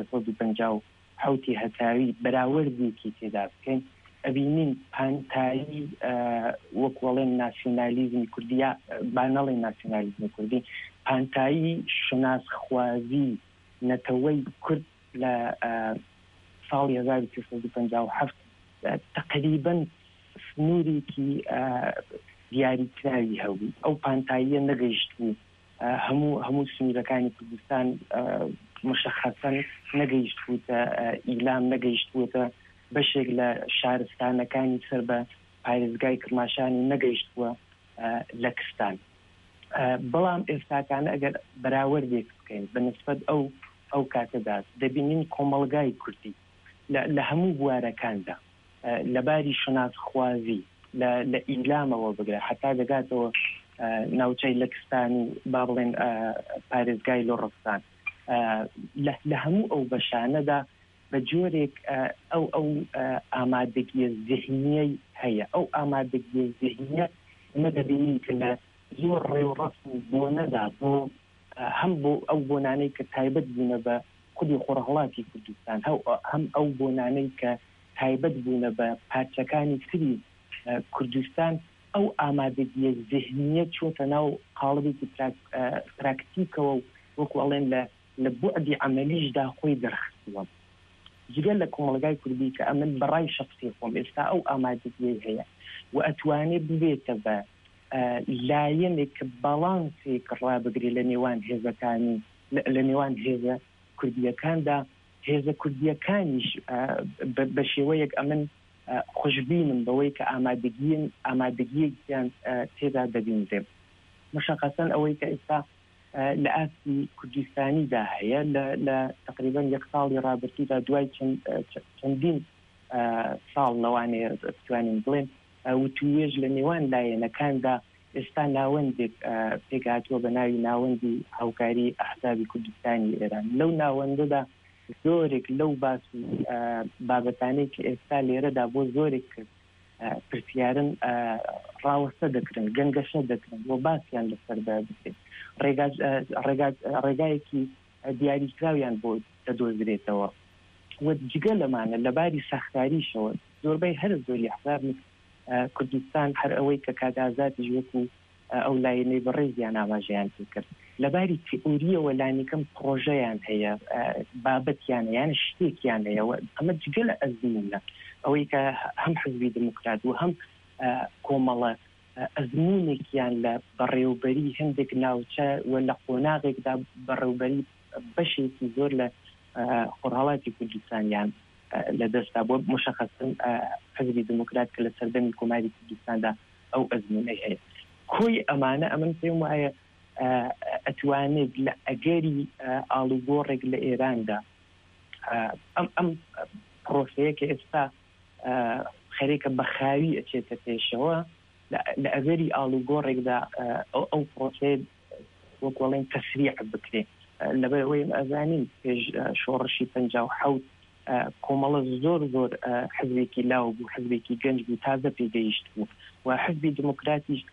Speaker 3: 1357 هەتاوی بەراوردێکی تێدا بکەین ئەبینین پانتایی وەکوەڵێن ناسیۆنالیزمی کوردی بانەڵی ناسیۆنالیزمی کوردی پانتایی شناسخوازی نەتەوەی کورد لە ساڵی 1357 تقریبا سنوورێکی دیاریکراوی هەبوو ئەو پانتاییە نەگەیشتبوو هەموو سنوورەکانی کوردستان مشخصەن نەگەیشتبووتە ئیلام نەگەیشتبووتە بەشێک لە شارستانەکانی سەر بە پارێزگای کرماشانی نەگەیشتووە لە کستان بەڵام ئێستاکانە ئەگەر بەراوردێک بکەین بە نسبەت ئەو کاتەدا دەبینین کۆمەڵگای کوردی لە هەموو بوارەکاندا لەباری شناسخوازی لە ئیلامەوە بگرە حتا دەگاتەوە ناوچەی لەکستانی با بڵێن پارێزگای لۆڕستان لە هەموو ئەو بەشانەدا بە جۆرێک ئەو ئامادەگیە زیهنیەی هەیە ئەو ئامادەگیە زیهنیە ئەمە دەبینین کە لە زۆر ڕێوڕەسم بۆنەدا بۆ هەم بۆ ئەو بۆنانەی کە تایبەت بوونە بە خودی خۆرهەڵاتی کوردستان هەم ئەو بۆنانەی کە تایبەت بوونە بە پارچەکانی تری کوردستان ئەو ئامادەگیە زیهنیە چۆتە ناو قاڵبێکی پراکتیکەوە وەکو ئەڵێن لە بوعدی عەمەلیشدا خۆی دەرخستووە جگەل لە کۆمەڵگای کوردی کە ئەمن بەڕای شخصی خۆم ئێستا ئەو ئامادەگیە هەیە و ئەتوانێت ببێتە بە لایەنێک کە باڵانسێک ڕابگرێ لە نێوان هێزەکانی لە نێوان هێزە کوردیەکاندا هێزە کوردیەکانیش بە شێوەیەک ئەمن خوشبینم بەوەی کە ئامادەگیەکیان تێدا دەبینرێ مشخصەن ئەوەی کە ئێستا لە ئاسی کوردستانیدا هەیە لە تقریبا یەک ساڵی ڕابردوودا دوای چەندین ساڵ لەوانەیە بتوانین بڵێن وتوێژ لە نێوان لایەنەکاندا ئێستا ناوەندێک پێکهاتووە بە ناوی ناوەندی هاوکاری ئەحزابی کوردستانی ئێران لەو ناوەندەدا زۆرێک لەو باس بابەتانەی کە ئێستا لێرەدا بۆ زۆرێک کرد پرسیارن ڕاوەستە دەکرن گەنگەشە دەکرن بۆ باسییان لەسەردا بکرێت ڕێگایەکی دیاریکراویان بۆ دەدۆزرێتەوە و جگە لەمانە لەباری ساختاریشەوە زۆربەی هەر زۆری حزاب کوردستان هەر ئەوەی کە کاتازاتیش وەکو ئەو لایەنەی بەڕێزیان ئاماژەیان کرد لەباری تئوریەوە لانیکەم پرۆژەیان هەیە بابەتیان یان شتێکیان هەیە ئەمە جگە لە ئەزمونە ئەوەی کە هەم حزبی دموکرات و هەم کۆمەڵە ئەزمونێکیان لە بەڕێوبەری هەندێک ناوچە و لە قۆناغێکدا بەڕێوبەری بەشێکی زۆر لە خۆرهەڵاتی کوردستانیان لە دەستا بۆ مشخصن حزبی دموکرات کە لە سەردەمی کۆماری کوردستاندا ئەو ئەزمونەی هەیە کۆی ئەمانە ئەمن پێم وایە ئەتوانێت لە ئەگەری ئاڵوگۆڕێک لە ئێراندا ئەم پرۆسەیە کە ئێستا خەرێکە بەخاوی ئەچێتە پێشەوە لە ئەگەری ئاڵوگۆڕێکدا ئەو پرۆسەیە وەکوڵێن تەسریع بکرێ لەبەرەوەی ئەزانین پێش شۆڕشی 57 کۆمەڵە زۆر حزبێکی لاو بوو حزبێکی گەنج بوو تازە پێگەیشت بوو و حزبی دموکراتیش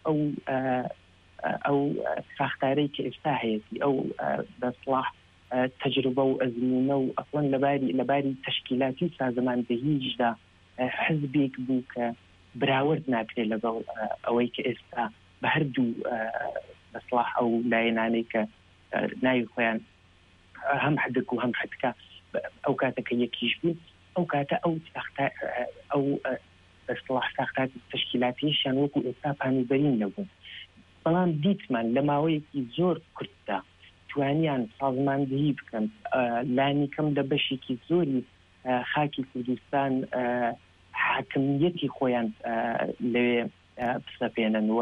Speaker 3: ئەو ساختارەی کە ئێستا هەیەی ئەو بەسڵاح تەجربە و ئەزمونە و ئەفڵەن لەباری تەشکیلاتی سازماندەهیشدا حزبێک بوو کە براورد ناکرێت لەگەڵ ئەوەی کە ئێستا بە هەردوو بەسڵاح ئەو لایەنانەی کە ناوی خۆیان هەم حدک و هەم حدکە ئەو کاتە کە یەکیش بوون ئەو کاتە ئەو بەسڵاح ساختاتی تەشکیلاتیشیان وەکو ئێستا پانیبەرین نەبوون بەڵام دیتمان لە ماوەیەکی زۆر کورتدا توانیان سازماندهی بکەن لانیکەم لە بەشێکی زۆری خاکی کوردستان حاکمیەتی خۆیان لەوێ بسەپێنن و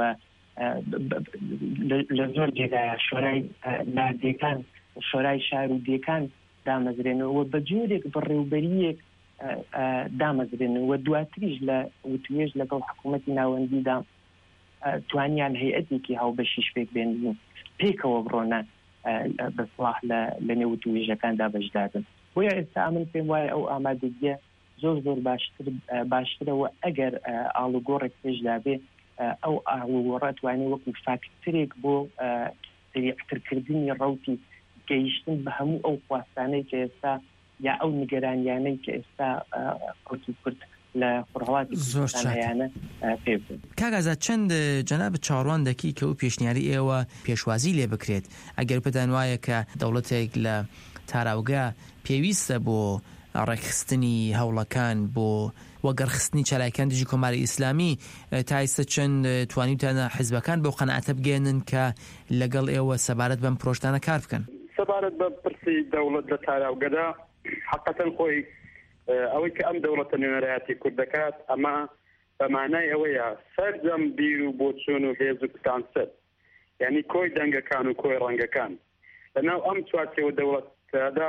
Speaker 3: لە زۆر جێگایە شۆرای نادیەکان شۆرای شار و دیەکان دامەزرێنەوە بە جۆرێک بەڕێوبەریەک دامەزرێنەوە دواتریش لە وتوێژ لەگەڵ حکوومەتی ناوەندیدا توانیان هەیئەتێکی هاوبەشی شوێک بێنن پێکەوە بڕۆنە بەسڵاح لە نێو وتوێژەکاندا بەشدادن بۆیە ئێستا من پێم وایە ئەو ئامادەگیە زۆر باشترەوە ئەگەر ئاڵوگۆڕێک پێشدا بێ ئەو ئاڵوگۆڕە توانێت وەکو فاکتەرێک بۆ سریعترکردنی ڕەوتی گەیشتن بە هەموو ئەو خواستانەی کە ئێستا یا ئەو نیگەرانیانەی کە ئێستا ئەوتی کورد لە خوڕهەڵاتی کوردستانیانە پێ بوون.
Speaker 18: کاگازات چەند جەناب چاڕوان دەکی کە ئەو پێشنیاری ئێوە پێشوازی لێ بکرێت ئەگەر پێدان وایە کە دەوڵەتێک لە تاراوگا پێویستە بۆ ڕێکخستنی هەوڵەکان بۆ وەگەڕخستنی چالایەکان دژی کۆماری ئیسلامی تا ئێستا چەند توانیتانە حیزبەکان بەو قەنەعەتە بگەێنن کە لەگەڵ ئێوە سەبارەت بەم پرۆژتانە کار بکەن؟
Speaker 19: سەبارەت بە پرسی دەوڵەت لە تاراوگەدا حقیقەتەن خۆی ئەوەی کە ئەم دەوڵەتە نوێنەرایەتی کورد دەکات ئەمە بەمانای ئەوەیە سەرجەم بیر و بۆچوون و هێز و کتانسەر یعنی کۆی دەنگەکان و کۆی ڕەنگەکان لەناو ئەم چوارچێوە دەوڵەتدا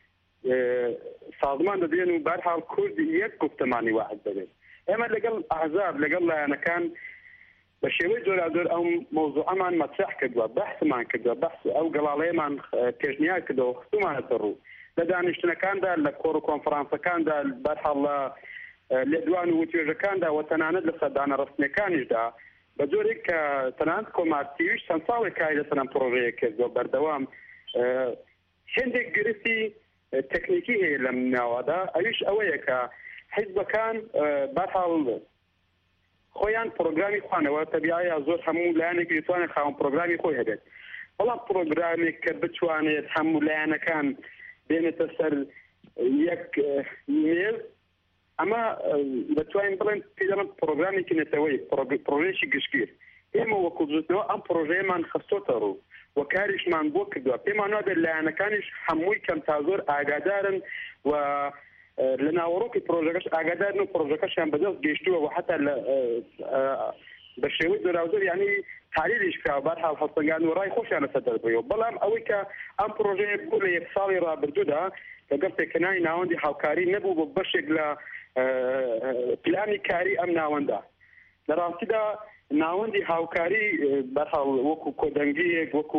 Speaker 19: سازمان دەدێن و بەرحاڵ کورد یەک گوفتەمانی واحد دەبێت ئێمە لەگەڵ ئاحزاب لەگەڵ لایەنەکان بە شێوەی جۆرادۆر ئەو مۆزوعەمان مەطرح کردووە بەحثمان کردووە بەحث ئەو گەڵاڵەیەمان پێشنیار کردەوە خستومانەتە ڕوو لە دانیشتنەکاندا لە کۆڕ و کۆنفرانسەکاندا بەرحاڵ لێدوان و وتوێژەکاندا و تەنانەت لە سەردانە ڕستنیەکانیشدا بە جۆرێک کە تەنانەت کۆمارتیویش چەند ساڵێک کاری لەسەر پرۆژەیە کردووە بەردەوام هێندێک گرفتی تەکنیکی هەیە لەم ناوەدا ئەویش ئەوەیە کە حیزبەکان بەرحاڵ خۆیان پرۆگرامی خوانەوە تەبیعەیە زۆر هەموو لایەنێک دەتوانێت خاوەن پرۆگرامی خۆی هەبێت بەڵام پرۆگرامێک کە بتوانێت هەموو لایەنەکان بێنێتە سەر یەک مێز ئەمە دەتوانین بڵێن پێدەمە پرۆگرامێکی نێتەوەی پرۆژێکی گشتگیر ئێمە وەکو بزوتنەوە ئەم پرۆژەیەمان خستۆتە ڕوو و کاریشمان بۆ کردووە پێمان وابێت لایەنەکانیش هەمووی کەم تا زۆر ئاگادارن و لە ناوەڕۆکی پرۆژەکەش ئاگادارن و پرۆژەکەشیان بەدەست گەیشتووە و حتا بە شێوەی زۆراوزۆر یعنی تاریریش کراوە بەرحاڵ هەڵسەنگان و ڕای خۆشیان لەسەر دەربڕیەوە بەڵام ئەوەی کە ئەم پرۆژەیە بوو لە یەک ساڵی ڕابردوودا لەگەڵ پێکەنانی ناوەندی هاوکاری نەبوو بۆ بەشێک لە پلانی کاری ئەم ناوەندا لە ڕاستیدا ناوەندی هاوکاری بەرحاڵ وەکو کۆدەنگیەک وەکو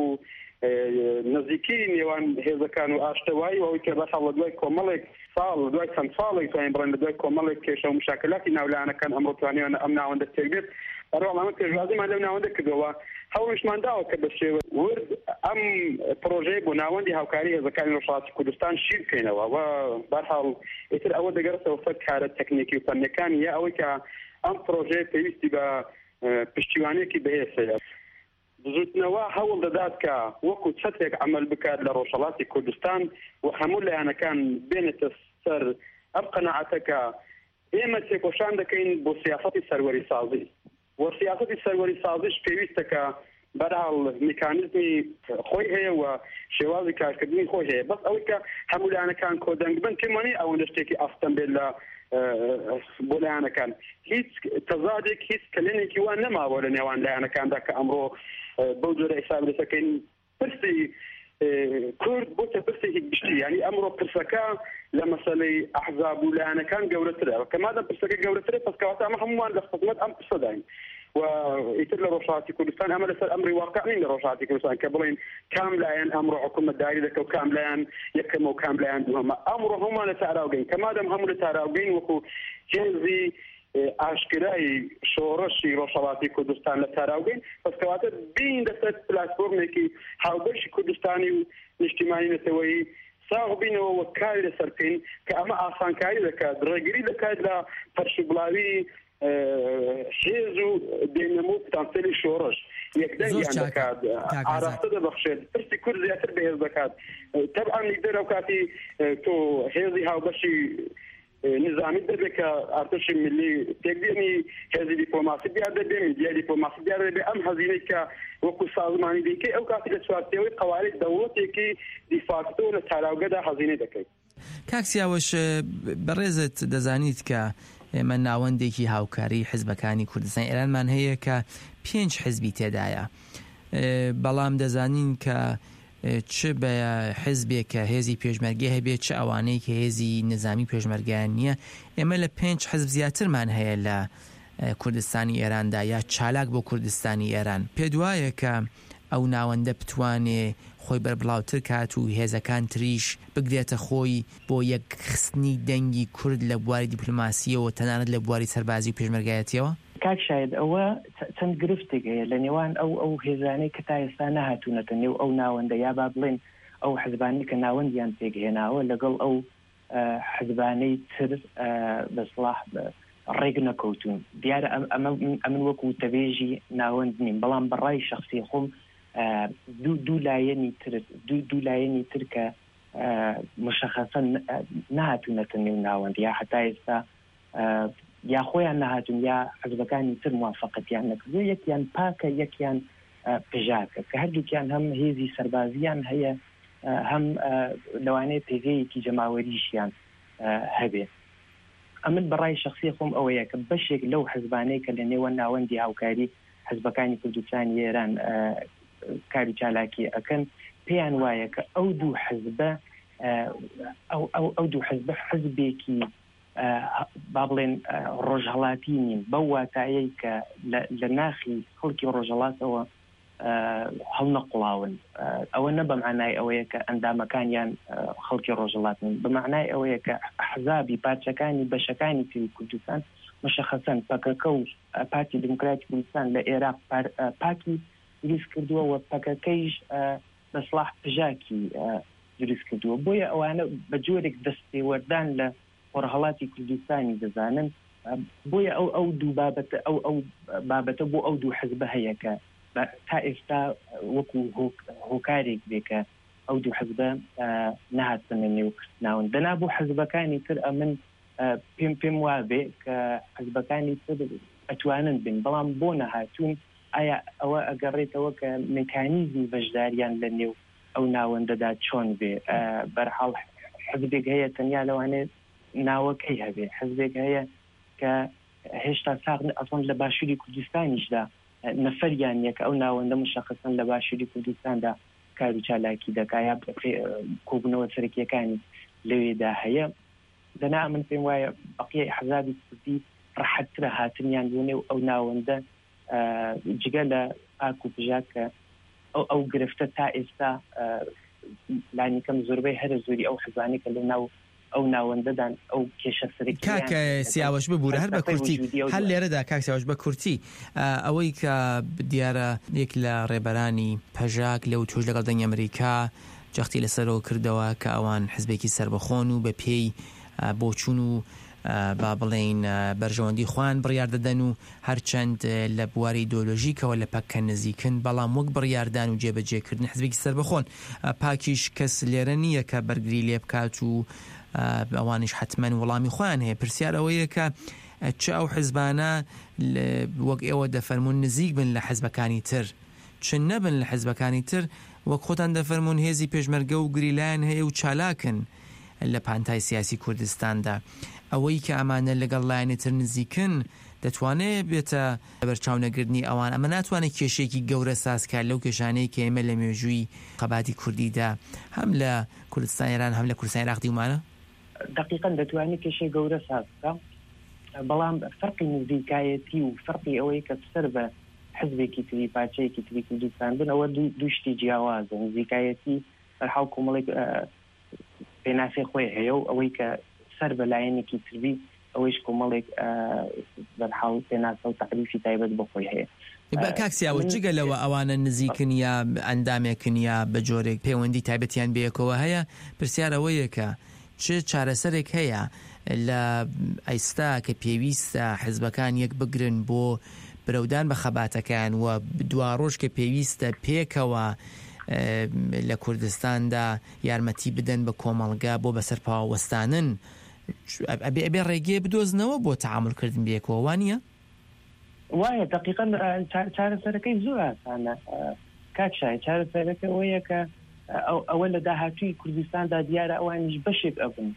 Speaker 19: نزیکی نێوان هێزەکان و ئاشتەوایی ئەوەی کە بەرحاڵ لە دوای کۆمەڵێک ساڵ دوای چەند ساڵێک توانین بڵێن لە دوای کۆمەڵێک کێشە و مشاکلاتی ناولایەنەکان ئەمڕۆ توانیان ئەم ناوەندە تێک بێت بەڕێوەڵ ئەمە پێشوازیمان لەم ناوەندە کردەوە هەوڵیشمان داوە کە بە شێوە ورد ئەم پرۆژەیە بۆ ناوەندی هاوکاری هێزەکانی ڕۆژهەڵاتی کوردستان شیر بکەینەوە و بەرحاڵ ئیتر ئەوە دەگەڕێتەوە سەر کارە تەکنیکی و فەنیەکانی یا ئەوەی کە ئەم پرۆژەیە پێویستی بە پشتیوانێکی بەهێز هەیە زوتنەوە هەوڵ دەدات کە وەکو چەتێک عمل بکات لە ڕۆژهەڵاتی کوردستان و هەموو لایەنەکان بێنێتە سەر ئەم قەنەعەتەکە ئێمە تێکۆشان دەکەین بۆ سیاسەتی سەروەری سازی و سیاسەتی سەروەری سازیش پێویستە کە بەرحاڵ میکانیزمی خۆی هەیە و شێوازی کارکردنی خۆی هەیە بەس ئەوەی کە هەموو لایەنەکان کۆدەنگ بن پێمانی ئەوەندە شتێکی ئەستەم بێت لە بۆ لایەنەکان هیچ تەزادێک هیچ کلێنێکی وان نەماوە لە نێوان لایەنەکاندا کە ئەمڕۆ بەو جۆرە حساب دەکەین پرسی کورد بۆتە پرسێکی گشتی یعنی ئەمڕۆ پرسەکە لە مەسەلەی ئەحزاب و لایەنەکان گەورەترە کەمادە پرسەکە گەورەترە پسکەواتە ئەمە هەمومان لە خزمەت ئەم پرسەداین و ئیتر لە ڕۆژهەڵاتی کوردستان ئەمە لەسەر ئەمری واقع نین لە ڕۆژهەڵاتی کوردستان کە بڵێن کام لایەن ئەمڕۆ حکوومەتداری دەکە و کام لایەن یەکەمە و کام لایەن دووەمە ئەمڕۆ هەمومان لە تاراوگەین کەمادەم هەموو لە تاراوگەین وەکو هێزی ئاشکرایی شۆڕشی ڕۆژهەڵاتی کوردستان لە تاراوگەین پسکەواتە بین دەسەر پلاتفۆرمێکی هاوبەشی کوردستانی و نیشتیمانی نەتەوەیی ساغ بینەوە وە کاری لەسەر بکەین کە ئەمە ئاسانکاری دەکات ڕێگری دەکات لە پەرشبڵاوی حێز و دێنەمە و پتانسێلی شۆڕش یەکدەنگیان دەکات ئاراستە دەبەخشێت پرسی کورد زیاتر بەهێز دەکات تەبعا نیگدەر ئەو کاتی تۆ هێزی هاوبەشی نظامی دەبێت کە ئارتشی ملی تێکبێنی هێزی دیپلۆماسی دیار دەبێت میدیای دیپلۆماسی دیار دەبێت ئەم هەزینەی کە وەکو سازمانی دیکەی ئەو کاتی لە چوارچێوەی قەواعد دەوڵەتێکی دیفاکتۆ لە تاراوگەدا هەزینەی دەکەیت.
Speaker 18: کاک سیاوەش بەڕێزت دەزانیت کە ئێمە ناوەندێکی هاوکاری حیزبەکانی کوردستان ئێرانمان هەیە کە 5 حیزبی تێدایە بەڵام دەزانین کە چ بە حزبێکە هێزی پێشمەرگی هەبێت چ ئەوانەی کە هێزی نظامی پێشمەرگیان نییە ئێمە لە 5 حزب زیاترمان هەیە لە کوردستانی ئێراندا یا چالاک بۆ کوردستانی ئێران پێ دوایە کە ئەو ناوەندە بتوانێ خۆی بەربڵاوتر کات و هێزەکان تریش بگرێتە خۆی بۆ یەکخستنی دەنگی کورد لە بواری دیپلۆماسیەوە تەنانەت لە بواری سەربازی و پێشمەرگایەتیەوە
Speaker 3: کاک شاید ئەوە چەند گرفتێک هەیە لە نێوان ئەو هێزانەی کە تا ئێستا نەهاتوونەتە نێو ئەو ناوەندە یا با بڵێن ئەو حزبانەی کە ناوەندیان پێگهێناوە لەگەڵ ئەو حزبانەی تر بەسڵاح ڕێگ نەکەوتون دیارە ئەمن وەکو تەبێژی ناوەند نیم بەڵام بەڕای شخصی خۆم دوو لایەنی تر کە مشخصا نهاتوونەتە نێو ناوەند یا حتا ئێستا یا خۆیان نەهاتون یا حزبەکانی تر موافقەتیان نەکردو یەکیان پاکە یەکیان پژاکە کە هەردووکیان هەم هێزی سەربازیان هەیە هەم لەوانەیە پێگەیەکی جەماوەریشیان هەبێ ئەمن بەڕای شخصی خۆم ئەوەیە کە بەشێک لەو حزبانەی کە لە نێوە ناوەندی هاوکاری حزبەکانی کوردستانی ئێران کاری چالاکی ئەکەن پێیان وایە کە ئەو دوو حزب حزبێکی با بڵێن ڕۆژهەڵاتی نین بەو واتایەی کە لە ناخی خەڵکی ڕۆژهەڵاتەوە هەڵنەقڵاون ئەوە نە بەمعنای ئەوەیە کە ئەندامەکانیان خەڵکی ڕۆژهەڵاتن بەمعنای ئەوەیە کە حزابی پارچەکانی بەشەکانی تری کوردستان مشخصەن پەکەکە و پارتی دموکراتی کوردستان لە عێراق پاکی دروست کردووە و پەکەکەیش بەسڵاح پژاکی دروست کردووە بۆیە ئەوانە بە جۆرێک دەستێوەردان لە ڕۆژهەڵاتی کوردستانی دەزانن بۆیە ئەو دوو بابەتە ئەو بابەتە بۆ ئەو دوو حزبە هەیە کە تا ئێستا وەکو هۆکارێک بێکە ئەو دوو حزبە نهاتنە نێو ناون دەنا بۆ حزبەکانی تر ئەمن پێم وابێ کە حزبەکانی تر ئەتوانن بن بەڵام بۆ نەهاتوون ئایا ئەوە ئەگەڕێتەوە کە مکانیزمی بەشداریان لە نێو ئەو ناوەندەدا چۆن بێ بەرحاڵ حزبێک هەیە تەنیا لەوانێت ناوەکەی هەبێ حزبێک هەیە کە هێشتا ساغن ئەسڵن لە باشووری کوردستانیشدا نەفەریان یەکە ئەو ناوەندە مشخصن لە باشووری کوردستاندا کار و چالاکی دەکا یا کۆبوونەوە سەرەکیەکانی لەوێدا هەیە دەنا من پێم وایە بەقیە حزابی کوردی ڕەحەتترە هاتنیان بۆ نێو ئەو ناوەندە جگە لە پاک و پژاکە ئەو گرفتە تا ئێستا لانیکەم زۆربەی هەرە زۆری ئەو حزبانی کە لە ناو ئەو ناوەندەدان ئەو کێشە سەرەکی
Speaker 18: کاکە سیاوەش ببوورە هەر بە کورتی هەر لێرەدا کاک سیاوەش بە کورتی ئەوەی کە دیارە یەک لە ڕێبەرانی پەژاک لەو توش لەگەڵ دەنگی ئەمریکا جەختی لەسەرەوە کردەوە کە ئەوان حزبێکی سربەخۆن و بە پێی بۆچوون و با بڵێن بەرژەوەندی خوان بڕیار دەدەن و هەرچەند لە بواری ئیدۆلۆژیکەوە لە پەکە نزیکن بەڵام وەک بڕیاردان و جێبەجێکردن حزبێکی سربەخۆن پاکیش کەس لێرە نییە کە بەرگری لێ بکات و ئەوانش حتمەن وەڵامی خۆیان هەیە پرسیار ئەوەیە کە چ ئەو حزبانە وەک ئێوە دەفەرمون نزیک بن لە حزبەکانی تر چ نەبن لە حزبەکانی تر وەک خۆتان دەفەرمون هێزی پێشمەرگە و گریلایەن هەیە و چالاکن لە پانتای سیاسی کوردستاندا ئەوەی کە ئەمانە لەگەڵ لایەنێتر نزیکن دەتوانێت بێتە بەرچاونەگرنی ئەوان ئەمە ناتوانێت کێشێکی گەورە سازکار لەو کێشانەی کە ئێمە لە مێژووی قەباتی کوردیدا هەم لە کوردستان ئێران هەم لە کوردستانی عێراق دیومانە
Speaker 3: دقیقاً دەتوانێت کێشەی گەورە سازکە بەڵام فەرقی نزیکایەتی و فەرقی ئەوەی کە سەر بە حزبێکی تری پارچەیەکی تری کوردستان بن ئەوە دووشتی جیاوازە نزیکایەتی بەرحاڵ کۆمەڵێک پێناسێ خۆی هەیە و ئەوەی کە سەر بە لایەنێکی تربی ئەوەیش کۆمەڵێک بەرحاڵ پێناسە و تعریفی تایبەت بەخۆی هەیە
Speaker 18: کاکسیاوە جگە لەوە ئەوانە نزیکن یا ئەندامێکن یا بە جۆرێک پەیوەندی تایبەتیان بەیەکەوە هەیە پرسیارەوەیە کە چه چارەسەرێک هەیە لە ئەیستا کە پێویستە حزبەکان یەک بگرن بۆ برەودان بە خەباتەکان و دوا ڕۆژ کە پێویستە پێکەوە لە کوردستاندا یارمەتی بدەن بە کۆمەڵگا بۆ بەسەر پاوەستانن ئەبێ ڕێگەیە بدۆزنەوە بۆ تەعاملکردن بەیەکەوە وانە؟
Speaker 3: وایە دقیقاً چارەسەرەکەی زۆر ئاسانە کاکشای چارەسەرەکە ئەوەیە کە ئەوە لە داهاتووی کوردستاندا دیارە ئەوانیش بەشێک ئەبن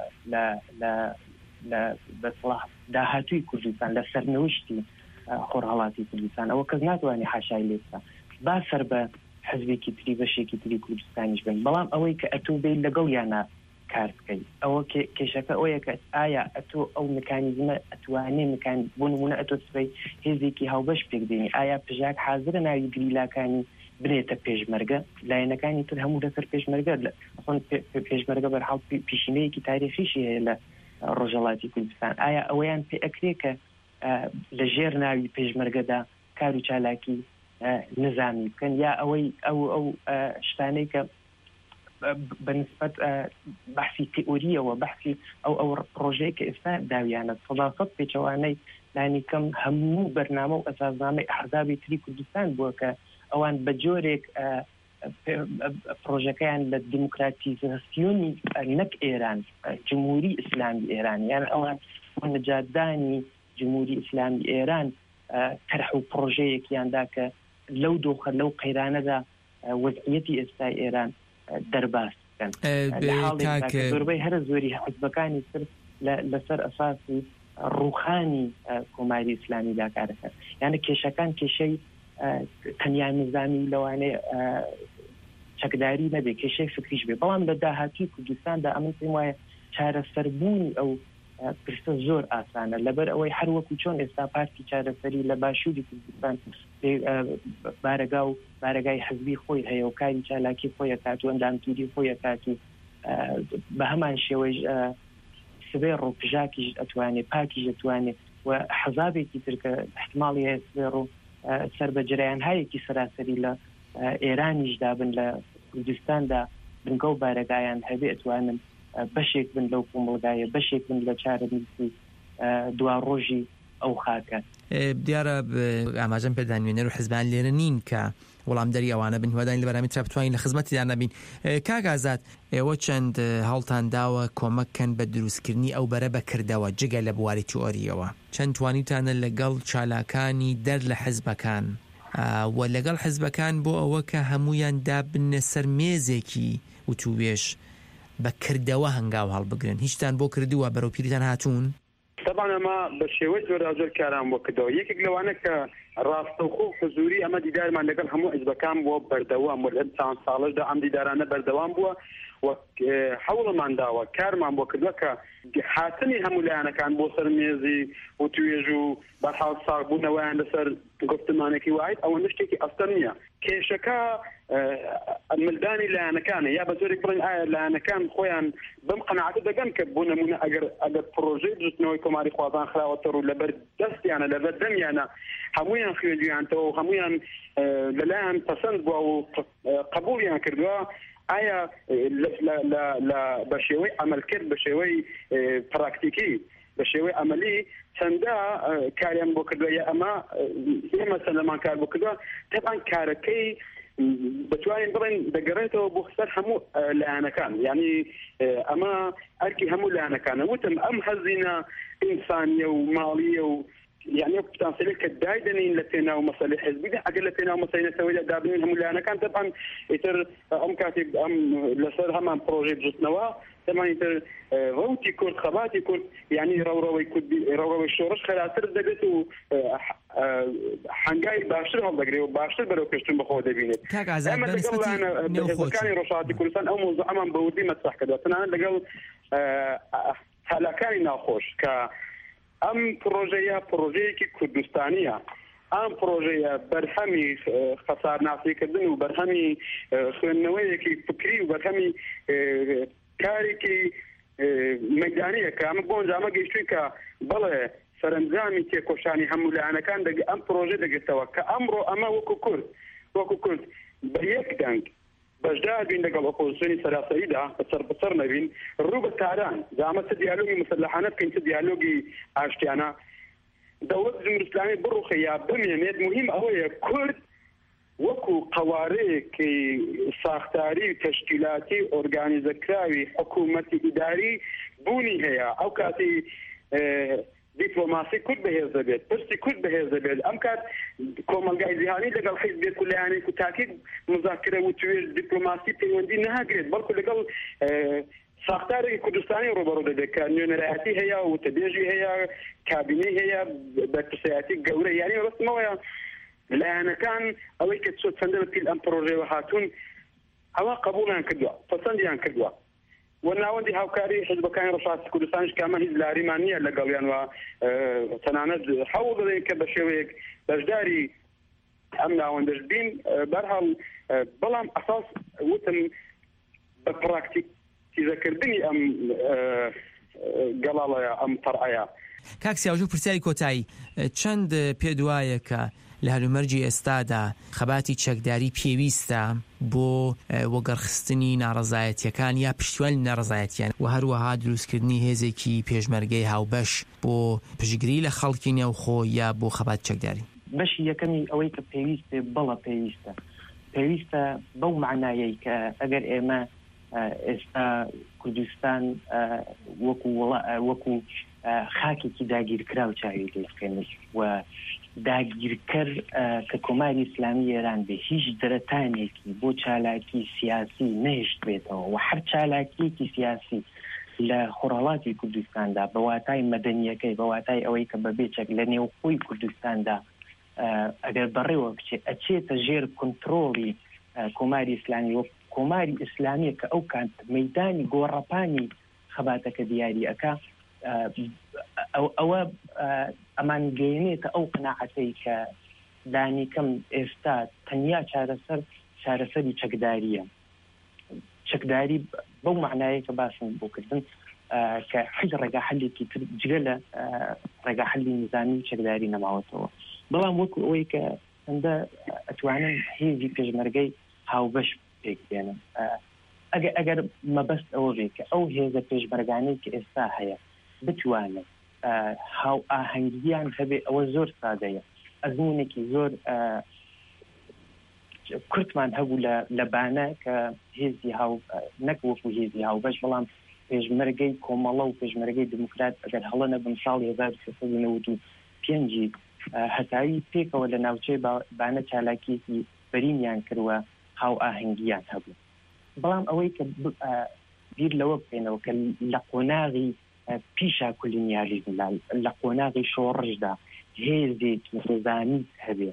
Speaker 3: لە بەسڵاح داهاتووی کوردستان لە سەرنەوشتی خۆرهەڵاتی کوردستان ئەوە کەس ناتوانێت حاشای لێ بکات با سەر بە حزبێکی تری بەشێکی تری کوردستانیش بن بەڵام ئەوەی کە ئەتوو بێت لەگەڵ یانە کار بکەیت ئەوە کێشەکە ئەوەیە کە ئایا ئەتۆ ئەو مکانیزمە ئەتوانێ بۆ نمونە ئەتۆ سبەی هێزێکی هاوبەش پێکدێنی ئایا پژاک حاضرە ناوی گریلاکانی بنێتە پێشمەرگە لایەنەکانی تر هەموو دەسەر پێشمەرگە خۆن پێشمەرگە بەرحاڵ پیشینەیەکی تاریخیشی هەیە لە ڕۆژهەڵاتی کوردستان ئایا ئەوەیان پێ ئەکرێ کە لە ژێر ناوی پێشمەرگەدا کار و چالاکی نظامی بکەن یا ئەوەی ئەو شتانەی کە بەنسبەت بەحسی تئۆریەوە بەحسی ئەو ڕۆژەیە کە ئێستا داویانە سەداسەد پێچەوانەی لانی کەم هەموو بەرنامە و ئەساسنامەی ئەحزابی تری کوردستان بووە کە ئەوان بە جۆرێک پرۆژەکەیان لە دیموکراتیزاسیۆنی نەک ئێران جمهوری ئیسلامی ئێران یان ئەوان نەجاتدانی جمهوری ئیسلامی ئێران طرح و پرۆژەیەکیاندا کە لەو دۆخە لەو قەیرانەدا وەزعیەتی ئێستای ئێران دەرباس بکەن زۆربەی هەرە زۆری حزبەکانی تر لەسەر ئەساسی ڕوخانی کۆماری ئیسلامی داکارەکە یانە کێشەکان کێشەی تەنیا نظامی لەوانەیە چەکداری نەبێ کێشەی فکریش بێ بەڵام لە داهاتی کوردستاندا ئەمن پێم وایە چارەسەربوونی ئەو پرسە زۆر ئاسانە لەبەر ئەوەی هەر وەکو چۆن ئێستا پارتی چارەسەری لە باشووری کوردستان بارگای حزبی خۆی هەیە و کاری چالاکی خۆیە کات و ئەندامتوری خۆیە کات و بە هەمان شێوەی سبەی ڕۆپژاکیش ئەتوانێ پاکیش ئەتوانێ و حەزابێکی ترکە احتماڵی هەیە سبەی ڕۆ سەر بە جریان هایەکی سەراسەری لە ئێرانیشدا بن لە کوردستاندا بنگە و بارگایان هەبێ ئەتوانن بەشێک بن لەو کۆمەڵگایە بەشێک بن لە چارەنووسی دوا ڕۆژی ئەو خاکە
Speaker 18: دیارە ئاماژەم پێدانوێنەر و حزبان لێرە نین کە وەڵام دەری ئەوانە بن هیوادانی لە بەرامی ترا بتوانین لە خزمەتیدا نەبین کاک ئازاد ئێوە چەند هەڵتان داوە کۆمەککەن بە دروستکردنی ئەو بەرە بەکردەوە جگە لە بواری تیۆریەوە چەند توانیتانە لەگەڵ چالاکانی دەر لە حزبەکان و لەگەڵ حزبەکان بۆ ئەوە کە هەمویان دابنە سەر مێزێکی وتوبێش بەکردەوە هەنگاو هەڵبگرن هیچتان بۆ کردووە بەرەو پیریتان هاتوون
Speaker 19: طبعا ئەمە بە شێوەی زۆر کاران بۆ کردەوە یەکێک لەوانە کە ڕاستەوخۆ حزوری ئەمە دیدارمان لەگەڵ هەموو حزبەکان بۆ بەردەوام بۆ لەم چەند ساڵەشدا ئەم دیدارانە بەردەوام بووە و حەوڵمان داوە کارمان بۆ کردووە کە هاتنی هەموو لایەنەکان بۆ سەر مێزی و توێژ و بەرحاڵ ساغبوونەوەیان لەسەر گفتمانێکی وایت ئەوە شتێکی ئەستە نییە کێشەکە ملدانی لایەنەکانە یا بە زۆرێک بڵین ئایا لایەنەکان خۆیان بەم قەناعەتە دەگەن کە بۆ نمونە ئەگەر پرۆژەی دروستنەوەی کۆماری خوازان خراوەتەر و لەبەر دەستیانە لەبەر دەمیانە هەمویان خوێندویانتەوە و هەمویان لەلایەن پەسەند بووە و قبوڵیان کردووە ئایا بە شێوەی عملکرد بە شێوەی پراکتیکی بە شێوەی ئەمەلی چەندە کاریان بۆ کردووە یا ئەمە ئێمە چەندەمان کار بۆ کردووە تەبان کارەکەی بتوانین بڵێن دەگەڕێتەوە بۆ سەر هەموو لایەنەکان یعنی ئەمە ئەرکی هەموو لایەنەکانە وتم ئەم هەزینە ئینسانیە و ماڵیە و يعني بتنسلك كدايدنين لتنا ومصالح حزبية أقل لتنا ومصالح نسوي دابنين هم اللي أنا كان طبعا يتر كاتب لصار هم بروجيت جسنوا طبعا يتر روتي كل خباتي كل يعني روي الشورش خلاصر دقتو حنجاي باشر هم دقري وباشر برو كشتم بخود بينه. أما تقول أنا كان رشاتي كل سنة أو موضوع أمام بودي ما تصح كذا أنا تقول هلا كان ناخوش ك ئەم پرۆژەیەکی کوردستانیە ئەم پرۆژەیە بەرهەمی خەسارناسیکردن و بەرهەمی خوێندنەوەیەکی فکری و بەرهەمی کارێکی مەیدانیە کە ئەمە بۆ ئەنجامە گەیشتووی کە بەڵێ سەرنجامی تێکۆشانی هەموو لایەنەکان ئەم پرۆژە دەگرێتەوە کە ئەمڕۆ ئەمە وەکو کورد بە یەک دەنگ بەشدار بین لەگەڵ ئۆپۆزیسیۆنی سەراسەریدا بەسەر نەبین ڕوو بە تاران دامە چ دیالۆگی مسلحانە بکەین چ دیالۆگی ئاشتیانە دەوڵەت جمهوری ئیسلامی بڕوخە یا بمێنێت مهم ئەوەیە کورد وەکو قەوارەیەکی ساختاری و تەشکیلاتی ئۆرگانیزەکراوی حکوومەتی ئیداری بوونی هەیە ئەو کاتی دیپلۆماسی کورد بەهێز دەبێت پرسی کورد بەهێز دەبێت ئەم کات کۆمەلگای جیهانی لەگەڵ حیزبێت و لایەنێک و تاکید مذاکرە و توێژ دیپلۆماسی پەیوەندی ناگرێت بەڵکو لەگەڵ ساختارێکی کوردستانی ڕوبەڕوو دەبێت کە نوێنەرایەتی هەیە و تەبێژی هەیە کابینەی هەیە بەرپرسایەتی گەورە یعنی ڕستمەوەیە لأن كان أويك تسوت سندبت الأم بروجي وهاتون أو قبولان كدوا فسنديان كدوا والناودي هاوكاري حزب كان رشاة كردستان كمان هز لاريمانية لقاليان وتناند حوض ذلك بشويك بجداري أمنا وندجبين برهال بلام أساس وتم ببراكتيك تذكردني أم قلالة أم طرعيا
Speaker 18: کاکسیا وجو پرسیاری کۆتایی چەند پێدوایە کە لە هەلومەرجی ئێستادا خەباتی چەکداری پێویستە بۆ وەگەڕخستنی ناڕەزایەتیەکان یا پشتیوانی ناڕەزایەتیان و هەروەها دروستکردنی هێزێکی پێشمەرگەی هاوبەش بۆ پشتگیری لە خەڵکی نێوخۆ یا بۆ خەباتی چەکداری.
Speaker 20: بەشی یەکەمی ئەوەی کە پێویستە بەڵە پێویستە بەو معنایەی کە ئەگەر ئێمە ئێستا کوردستان وەکو خاکێکی داگیرکرا و چاوی لێکەنی و داگیرکەر کە کۆماری ئیسلامی ئێران بێ هیچ دەرەتانێکی بۆ چالاکی سیاسی نەهێشت بێتەوە و هەر چالاکیەکی سیاسی لە خۆڕەڵاتی کوردستاندا بە واتای مەدەنیەکەی بە واتای ئەوەی کە بەبێ چەک لە نێوخۆی کوردستاندا ئەگەر بەڕێوە بچێت ئەچێتە ژێر کۆنتڕۆڵی کۆماری ئیسلامی و کۆماری ئیسلامیە کە ئەو کات مەیدانی گۆڕەپانی خەباتەکە دیاری ئەکا ئەوە ئەمان گەیەنێتە ئەو قناعەتەی کە دانیکەم ئێستا تەنیا چارەسەری چەکداریە چەکداری بەو معنایە کە باسم بۆ کردن کە حیز ڕێگاحەلێکی تر جگە لە ڕێگاحەلی نظامی و چەکداری نەماوەتەوە بەڵام وەکو ئەوەی کە هەندە ئەتوانن هێزی پێشمەرگەی هاوبەش پێکبێنن ئەگەر مەبەست ئەوە بێ کە ئەو هێزە پێشمەرگانەی کە ئێستا هەیە بتوانێت هاو ئاهەنگیان هەبێ ئەوە زۆر سادەیە ئەزمونێکی زۆر کورتمان هەبوو لە بانە کە هێزی هاو نەک وەکو هێزی هاوبەش بەڵام پێشمەرگەی کۆمەڵە و پێشمەرگەی دموکرات ئەگەر هەڵە نەبن ساڵی 1995 هەتاوی پێکەوە لە ناوچەی بانە چالاکیەکی بەرینیان کردووە هاو ئاهەنگیان هەبوو بەڵام ئەوەی کە بیر لەوە بکەینەوە کە لە قۆناغی پیشا کولینیالیزم لە قۆناغی شۆڕژدا هێزێک نظامی هەبێ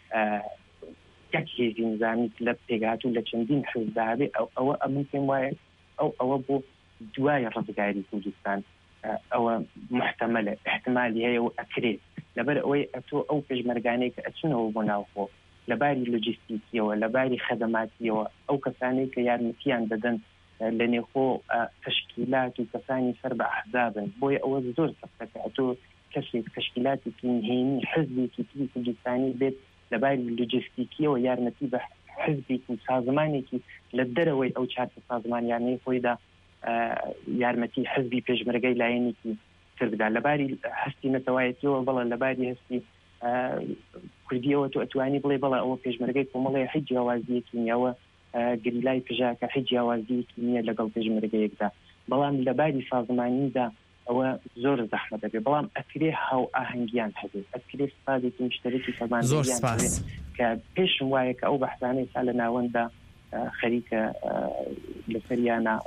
Speaker 20: یەک هێزی نظامی لە پێگاتوو لە چەندین حزبدا هەبێ ئەوە ئەمن پێم وایە ئەوە بۆ دوای ڕزگاری کوردستان ئەوە محتەمەلە احتمالی هەیە و ئەکرێت لەبەر ئەوەی ئەتۆ ئەو پێشمەرگانەی کە ئەچنەوە بۆ ناوخۆ لەباری لۆجیستیکیەوە لەباری خەدەماتیەوە ئەو کەسانەی کە یارمەتیان دەدەن لە نێوخۆ تەشکیلات و کەسانی سەر بە ئەحزابن بۆیە ئەوە زۆر سەختەکە ئەتۆ کەسێک تەشکیلاتێکی نهێنی حزبێکی تری کوردستانی بێت لەباری لۆجیستیکیەوە یارمەتی بە حزبێکی سازمانێکی لە دەرەوەی ئەو چارتە سازمانیانەی خۆیدا یارمەتی حزبی پێشمەرگەی لایەنێکی تردا لەباری هەستی نەتەوایەتیەوە بەڵە لەباری هەستی کوردیەوە تو ئەتوانی بڵێ بەڵە ئەوە پێشمەرگەی کۆمەڵی حیج جیاوازیەکی نیەوە گریلای پژاکە حیج جیاوازیەکی نییە لەگەڵ پێشمەرگەیەکدا بەڵام لەباری سازمانیدا ئەوە زۆر زەحمە دەبێت بەڵام ئەکرێ هاو ئاهەنگیان هەبێت ئەکرێ سادێکی مشتەرەکی سازمانیان هەبێت کە پێشم وایە کە ئەو بەحثانەی سا لە ناوەندا خەریکە لەسەریانە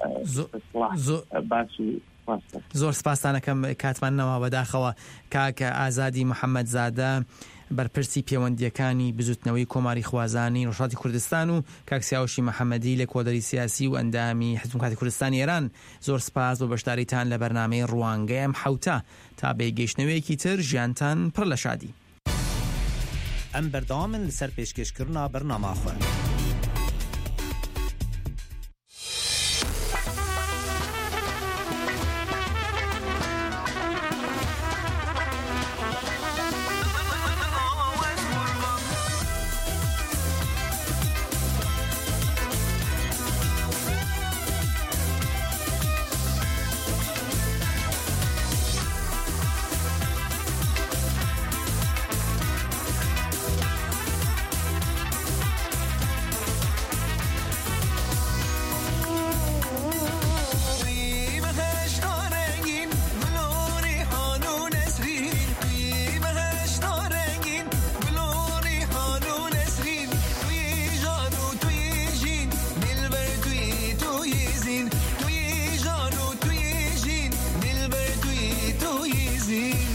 Speaker 20: باس و
Speaker 18: زۆر سپاسانەکەم کاتمانەوە بەداخەوە کاکە ئازادی محەممەد زادە بەرپرسی پەیوەندیەکانی بزوتنەوەی کۆماری خوازانی ڕۆژهەڵاتی کوردستان و کاکسیاوشی محەممەدی لە کۆدەری سیاسی و ئەندامی حزب دموکراتی کوردستانی ئێران زۆر سپاس بۆ بەشداریتان لە بەرنامەی ڕوانگەی ئەم حوتە تا بێگەیشتنەوەیەکی تر ژیانتان پڕ لە شادی
Speaker 10: ئەم بەردەوامن لەسەر پێشکەشکردنا بەرنامەخۆ
Speaker 21: easy.